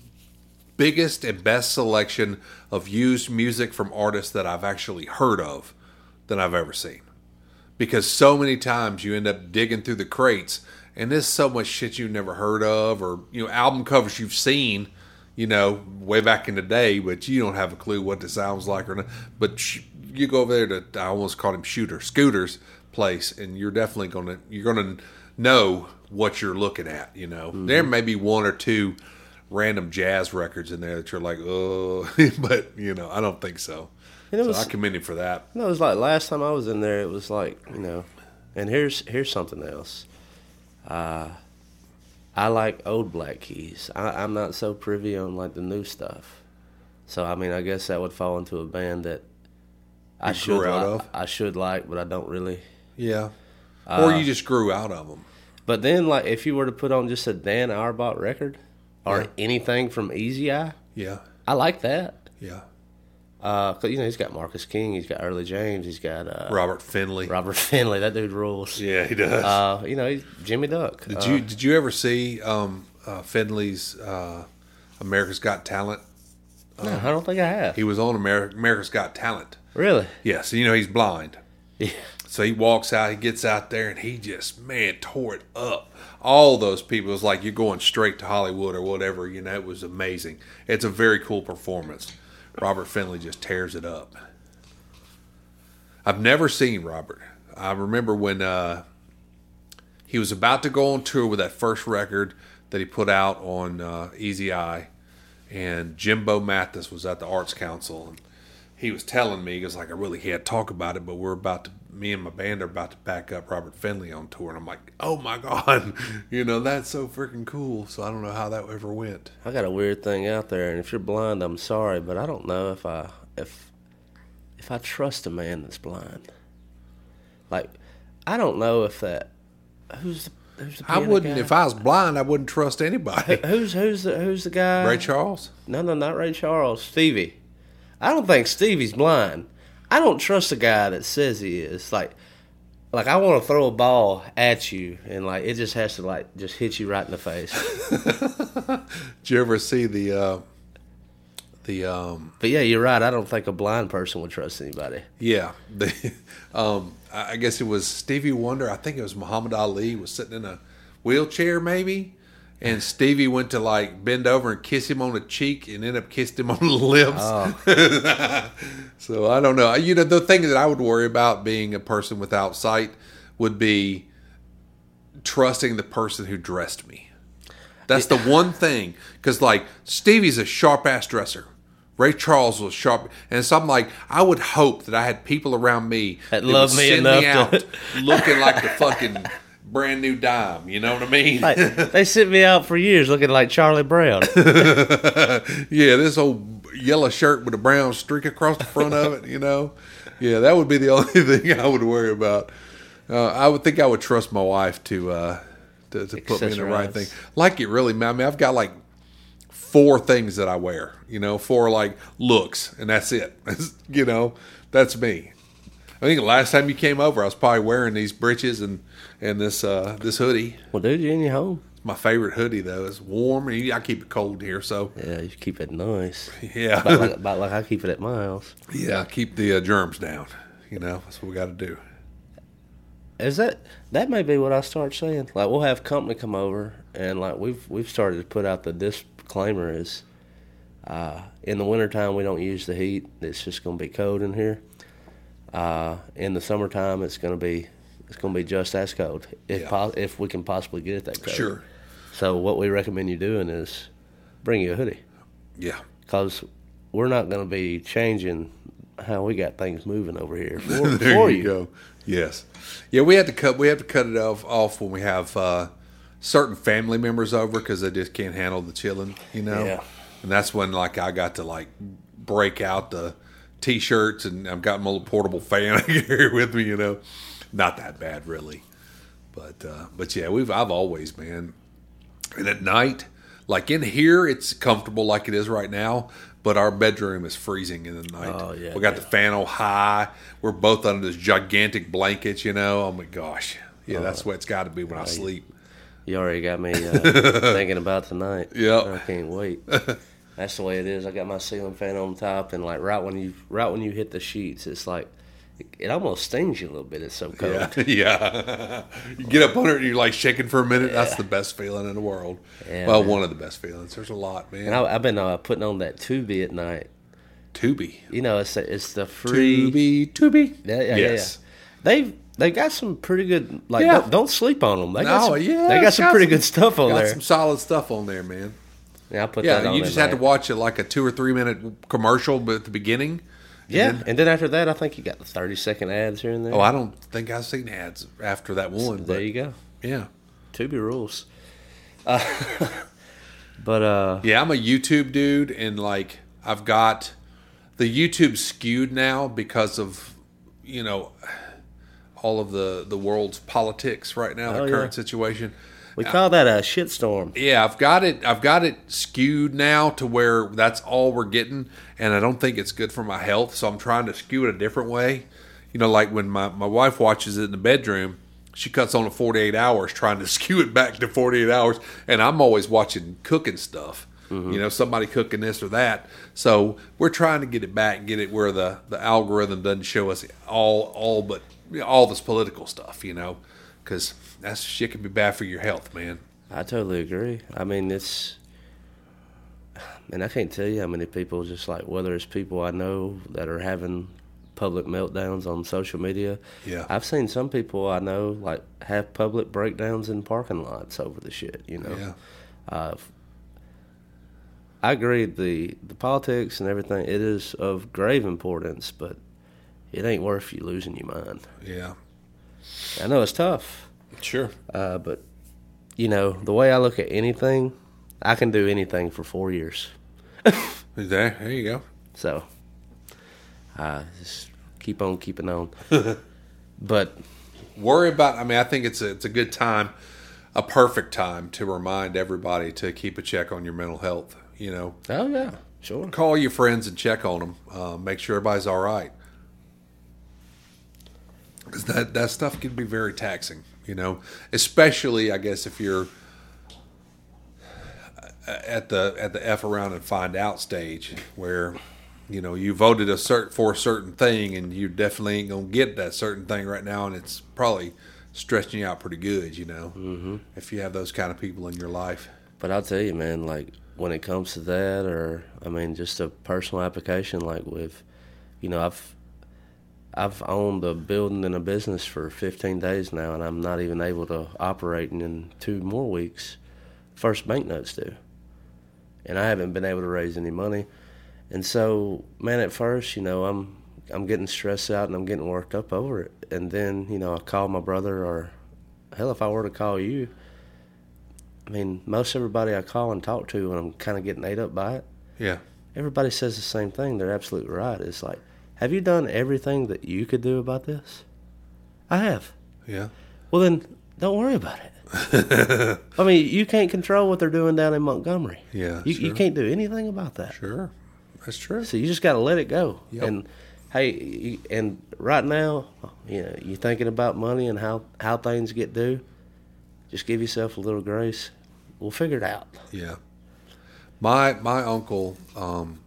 biggest and best selection of used music from artists that I've actually heard of than I've ever seen. Because so many times you end up digging through the crates and there's so much shit you've never heard of, or you know, album covers you've seen, you know, way back in the day, but you don't have a clue what it sounds like or not. But sh- you go over there to, I almost called him Shooter, Scooter's place, and you're definitely gonna you're gonna know what you're looking at. You know, mm-hmm. There may be one or two random jazz records in there that you're like, oh, but you know, I don't think so. And it so was, I commend him for that. You know, it was like last time I was in there, it was like, you know, and here's here's something else. Uh, I like old Black Keys. I, I'm not so privy on like the new stuff. So I mean, I guess that would fall into a band that I You should grew out li- of? I should like, but I don't really. Yeah, Uh, or you just grew out of them. But then, like, if you were to put on just a Dan Auerbach record or Yeah. anything from Easy Eye, Yeah, I like that. yeah. Uh, 'cause, you know, he's got Marcus King, he's got Early James, he's got uh, Robert Finley. Robert Finley. That dude rules. Yeah, he does. Uh, you know, he's Jimmy Duck. Did Uh, you did you ever see um, uh, Finley's uh, America's Got Talent? No, I don't think I have. He was on Amer- America's Got Talent. Really? Yes, you know he's blind. Yeah. So he walks out, he gets out there, and he just, man, tore it up. All those people, it was like you're going straight to Hollywood or whatever, you know, it was amazing. It's a very cool performance. Robert Finley just tears it up. I've never seen Robert. I remember when uh, he was about to go on tour with that first record that he put out on uh, Easy Eye, and Jimbo Mathis was at the Arts Council, and he was telling me, he was like, I really can't talk about it, but we're about to, me and my band are about to back up Robert Finley on tour. And I'm like, oh my God, you know, that's so freaking cool. So I don't know how that ever went. I got a weird thing out there, and if you're blind, I'm sorry, but I don't know if I if if I trust a man that's blind. Like, I don't know if that who's the who's the I piano wouldn't, guy? if I was blind, I wouldn't trust anybody. Who's who's the who's the guy? Ray Charles? No, no, not Ray Charles. Stevie. I don't think Stevie's blind. I don't trust a guy that says he is. Like, like I want to throw a ball at you, and like it just has to like just hit you right in the face. Did you ever see the uh, the um? But yeah, you're right. I don't think a blind person would trust anybody. Yeah, the um. I I guess it was Stevie Wonder. I think it was Muhammad Ali was sitting in a wheelchair, maybe. And Stevie went to like bend over and kiss him on the cheek, and ended up kissing him on the lips. Oh. So I don't know. You know, the thing that I would worry about being a person without sight would be trusting the person who dressed me. That's the one thing, because like Stevie's a sharp ass dresser. Ray Charles was sharp, and so I'm like, I would hope that I had people around me That would love me send enough me out to- looking like the fucking brand new dime. You know what I mean? Like, they sent me out for years looking like Charlie Brown. Yeah, this old yellow shirt with a brown streak across the front of it, you know? Yeah, that would be the only thing I would worry about. Uh, I would think I would trust my wife to uh, to, to put me in the right Accessorize. thing. Like it really, I mean, I've got like four things that I wear, you know, four like looks, and that's it. You know, that's me. I think the last time you came over, I was probably wearing these breeches and, and this uh, this hoodie. Well, dude, you in your home? My favorite hoodie, though. It's warm, and I keep it cold here, so Yeah, you keep it nice. yeah. About like, about like I keep it at my house. Yeah, keep the uh, germs down. You know, that's what we got to do. Is that that may be what I start saying? Like we'll have company come over, and like we've we've started to put out the disclaimer is, uh, in the wintertime we don't use the heat. It's just going to be cold in here. Uh, in the summertime, it's going to be it's going to be just as cold if Yeah. po- if we can possibly get it that cold. Sure. So what we recommend you doing is bring you a hoodie, Yeah. because we're not going to be changing how we got things moving over here for, there for you you. go. Yes, yeah. We had to cut. We have to cut it off, off when we have uh, certain family members over because they just can't handle the chilling, you know. Yeah. And that's when like I got to like break out the T-shirts and I've got my little portable fan I carry with me, you know. Not that bad really, but uh, but yeah, we've I've always man. And at night, like in here, it's comfortable like it is right now. But our bedroom is freezing in the night. Oh, yeah, we got yeah. the fan on high. We're both under this gigantic blanket, you know. Oh my gosh, yeah, that's what it's got to be when I sleep. You already got me uh, thinking about tonight. Yep. I can't wait. That's the way it is. I got my ceiling fan on top, and like right when you right when you hit the sheets, it's like it, it almost stings you a little bit. It's so cold. Yeah, yeah. You get up under it and you're like shaking for a minute. That's the best feeling in the world. Yeah, well, man. one of the best feelings. There's a lot, man. And I, I've been uh, putting on that Tubi at night. Tubi. You know, it's it's the free. Tubi. Tubi. Yeah, yeah, yes. yeah. They've they got some pretty good. Like, Yeah. don't, don't sleep on them. They got No, some, yeah, they got it's some got pretty some- good stuff on Got there. some solid stuff on there, man. Yeah, I put that Yeah, on. you at just had to night. watch it like a two or three minute commercial, but at the beginning. Yeah, And then- and then after that, I think you got the thirty second ads here and there. oh, I don't think I've seen ads after that one. there But you go. yeah, Tubi rules. Uh, but uh, yeah, I'm a YouTube dude, and like I've got the YouTube skewed now because of you know all of the the world's politics right now, Oh, the yeah. current situation. we call that a shitstorm. Yeah, I've got it. I've got it skewed now to where that's all we're getting, and I don't think it's good for my health. So I'm trying to skew it a different way. You know, like when my, my wife watches it in the bedroom, she cuts on to forty-eight hours, trying to skew it back to forty-eight hours, and I'm always watching cooking stuff. Mm-hmm. You know, somebody cooking this or that. So we're trying to get it back, get it where the, the algorithm doesn't show us all all but all this political stuff. You know, because that shit can be bad for your health, man. I totally agree. I mean, it's, and I can't tell you how many people just like, whether it's people I know that are having public meltdowns on social media. Yeah. I've seen some people I know like have public breakdowns in parking lots over the shit, you know. Yeah. Uh, I agree, the, the politics and everything, it is of grave importance, but it ain't worth you losing your mind. Yeah. I know it's tough. Sure. Uh, but, you know, the way I look at anything, I can do anything for four years. There, there you go. So, uh, just keep on keeping on. But, Worry about. I mean, I think it's a it's a good time, a perfect time to remind everybody to keep a check on your mental health. You know, oh, yeah, sure. call your friends and check on them. Uh, make sure everybody's all right. Because that that stuff can be very taxing. You know, especially I guess if you're at the at the F around and find out stage where you know you voted a certain for a certain thing and you definitely ain't gonna get that certain thing right now, and it's probably stretching you out pretty good. You know, mm-hmm. if you have those kind of people in your life. But I'll tell you, man, like, when it comes to that, or, I mean, just a personal application, like with, you know, I've I've owned a building and a business for fifteen days now, and I'm not even able to operate in two more weeks. First banknotes due. And I haven't been able to raise any money. And so, man, at first, you know, I'm I'm getting stressed out and I'm getting worked up over it. And then, you know, I call my brother, or, hell, if I were to call you, I mean, most everybody I call and talk to when I'm kind of getting ate up by it, Yeah, everybody says the same thing. They're absolutely right. It's like, have you done everything that you could do about this? I have. yeah, Well, then, don't worry about it. I mean, you can't control what they're doing down in Montgomery. Yeah, You, sure. you can't do anything about that. sure, that's true. So you just got to let it go. Yep. And, hey, you- and right now, you know, you're thinking about money and how, how things get due. Just give yourself a little grace. We'll figure it out. Yeah, my my uncle, um,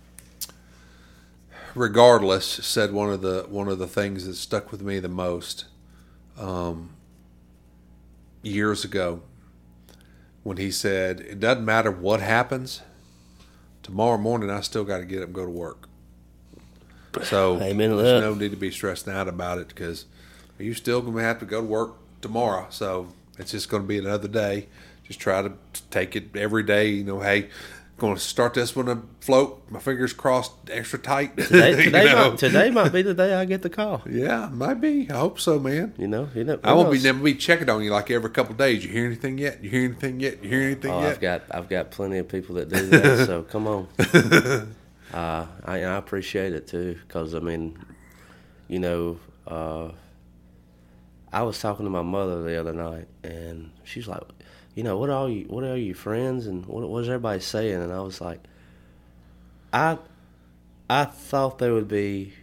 regardless, said one of the one of the things that stuck with me the most, um, years ago, when he said, "It doesn't matter what happens. Tomorrow morning, I still got to get up and go to work." So Amen to there's that. no need to be stressed out about it because you're still going to have to go to work tomorrow. So it's just going to be another day. Just try to take it every day. You know, hey, going to start this one to float. My fingers crossed, extra tight. Today, today, You know? might, today might be the day I get the call. Yeah, might be. I hope so, man. You know, you know. I won't be knows? never be checking on you like every couple of days. You hear anything yet? You hear anything yet? You hear anything Oh, yet? I've got I've got plenty of people that do that. So come on. uh, I, I appreciate it too, because I mean, you know, uh, I was talking to my mother the other night, and she's like, you know, what are you? What are your friends, and what what's everybody saying? And I was like, I I thought there would be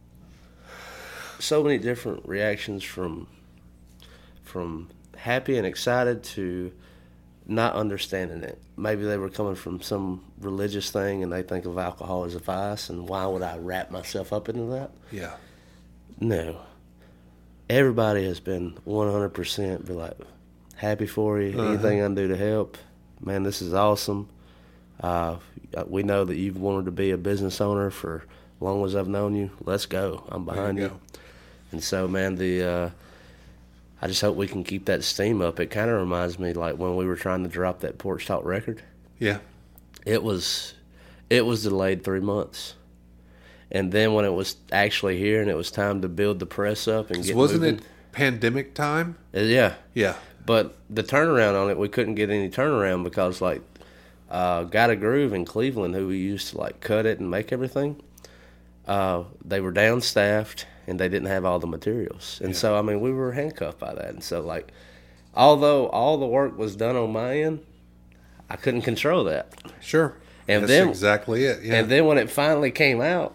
so many different reactions from from happy and excited to not understanding it. Maybe they were coming from some religious thing and they think of alcohol as a vice, and why would I wrap myself up into that? Yeah. No. Everybody has been one hundred percent be like, happy for you, Uh-huh. anything I can do to help. Man, this is awesome. Uh, we know that you've wanted to be a business owner for as long as I've known you. Let's go. I'm behind There you. you go. And so, man, the uh, I just hope we can keep that steam up. It kind of reminds me like when we were trying to drop that Porch Talk record. Yeah. It was it was delayed three months. And then when it was actually here and it was time to build the press up and get Wasn't moving, it pandemic time? uh, yeah. Yeah. But the turnaround on it, we couldn't get any turnaround because, like, uh, Got a Groove in Cleveland, who we used to, like, cut it and make everything, uh, they were down-staffed and they didn't have all the materials. And Yeah. so, I mean, we were handcuffed by that. And so, like, although all the work was done on my end, I couldn't control that. Sure. And That's then- exactly it. Yeah. And then when it finally came out,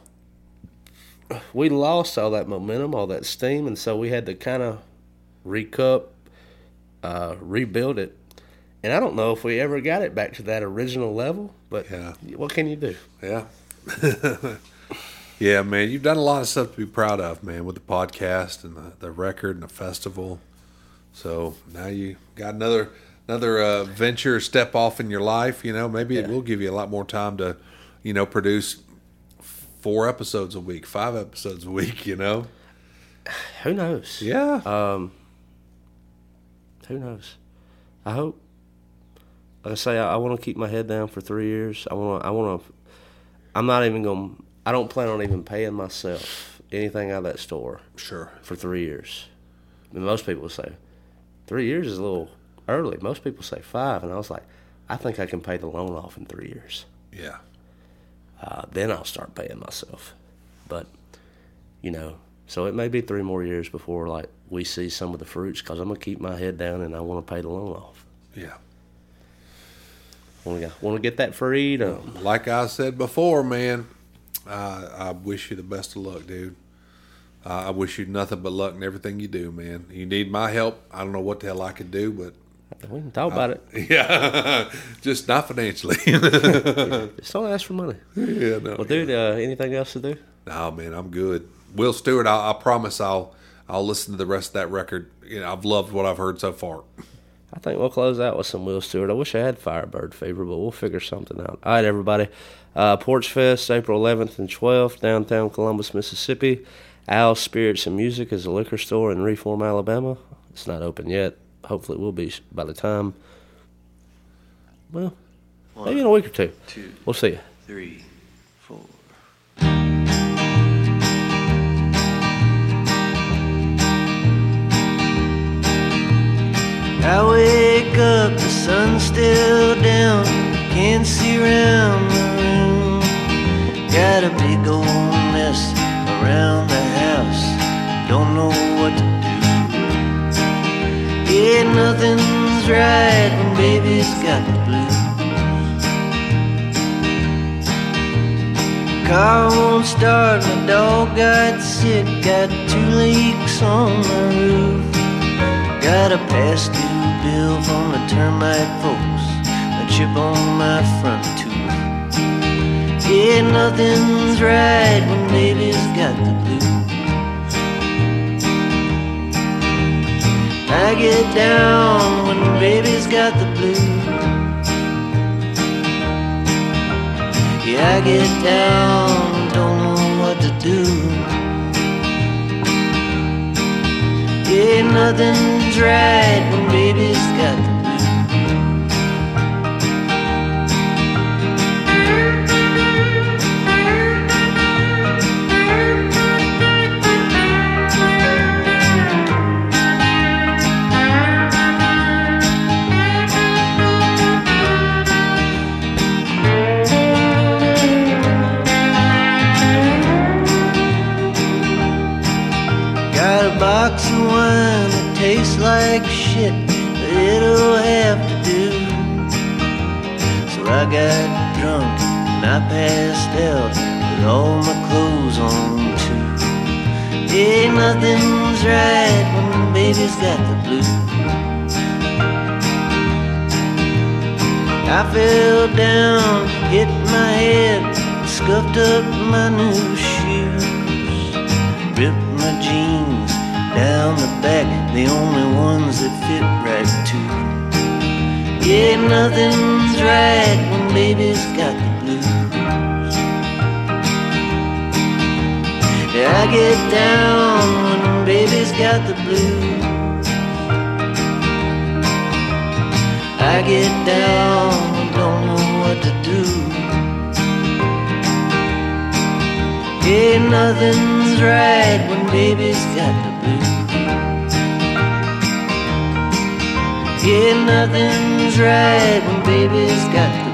we lost all that momentum, all that steam, and so we had to kind of recup, uh, rebuild it. And I don't know if we ever got it back to that original level, but Yeah. what can you do? Yeah. Yeah, man, you've done a lot of stuff to be proud of, man, with the podcast and the, the record and the festival. So now you got another another uh, venture step off in your life. You know, maybe it Yeah. will give you a lot more time to, you know, produce four episodes a week, five episodes a week. You know. Who knows? Yeah. Um, who knows? I hope. Like I say, I, I want to keep my head down for three years. I want to. I want to. I'm not even going. to I don't plan on even paying myself anything out of that store Sure. for three years. I mean, most people say three years is a little early. Most people say five, and I was like, I think I can pay the loan off in three years. Yeah. Uh, then I'll start paying myself. But you know, so it may be three more years before like we see some of the fruits, because I'm gonna keep my head down and I want to pay the loan off. Yeah. Want to want to get that freedom. Like I said before, man, I, I wish you the best of luck, dude. Uh, I wish you nothing but luck in everything you do, man. You need my help. I don't know what the hell I could do, but We can talk about it. yeah, just not financially. Just don't ask for money. yeah, no, Well, dude, uh, anything else to do? no, man, I'm good. Will Stewart, I, I promise I'll I'll listen to the rest of that record. You know, I've loved what I've heard so far. I think we'll close out with some Will Stewart. I wish I had Firebird Fever, but we'll figure something out. All right, everybody. Uh, Porch Fest, April eleventh and twelfth, downtown Columbus, Mississippi. Al's Spirits and Music is a liquor store in Reform, Alabama. It's not open yet. Hopefully it will be by the time, well, One, maybe in a week or two. two, We'll see you. three, four. I wake up, the sun's still down, can't see around the room. Got a big old mess around the house, don't know what to do. Yeah, nothing's right when baby's got the blues. Car won't start, my dog got sick, got two leaks on the roof. Got a past due bill from the termite folks, a chip on my front tooth. Yeah, nothing's right when baby's got the blues. I get down when baby's got the blues. Yeah, I get down, don't know what to do. Yeah, nothing's right when baby's got the blues. like shit, but it'll have to do. So I got drunk and I passed out with all my clothes on too. Yeah, nothing's right when baby's got the blues. I fell down, hit my head, scuffed up my new shoes, ripped my jeans down the back, the only ones that fit right too. Yeah, nothing's right when baby's got the blues. Yeah, I get down when baby's got the blues. I get down and don't know what to do. Yeah, nothing's right when baby's got the blues. Yeah, nothing's right when baby's got the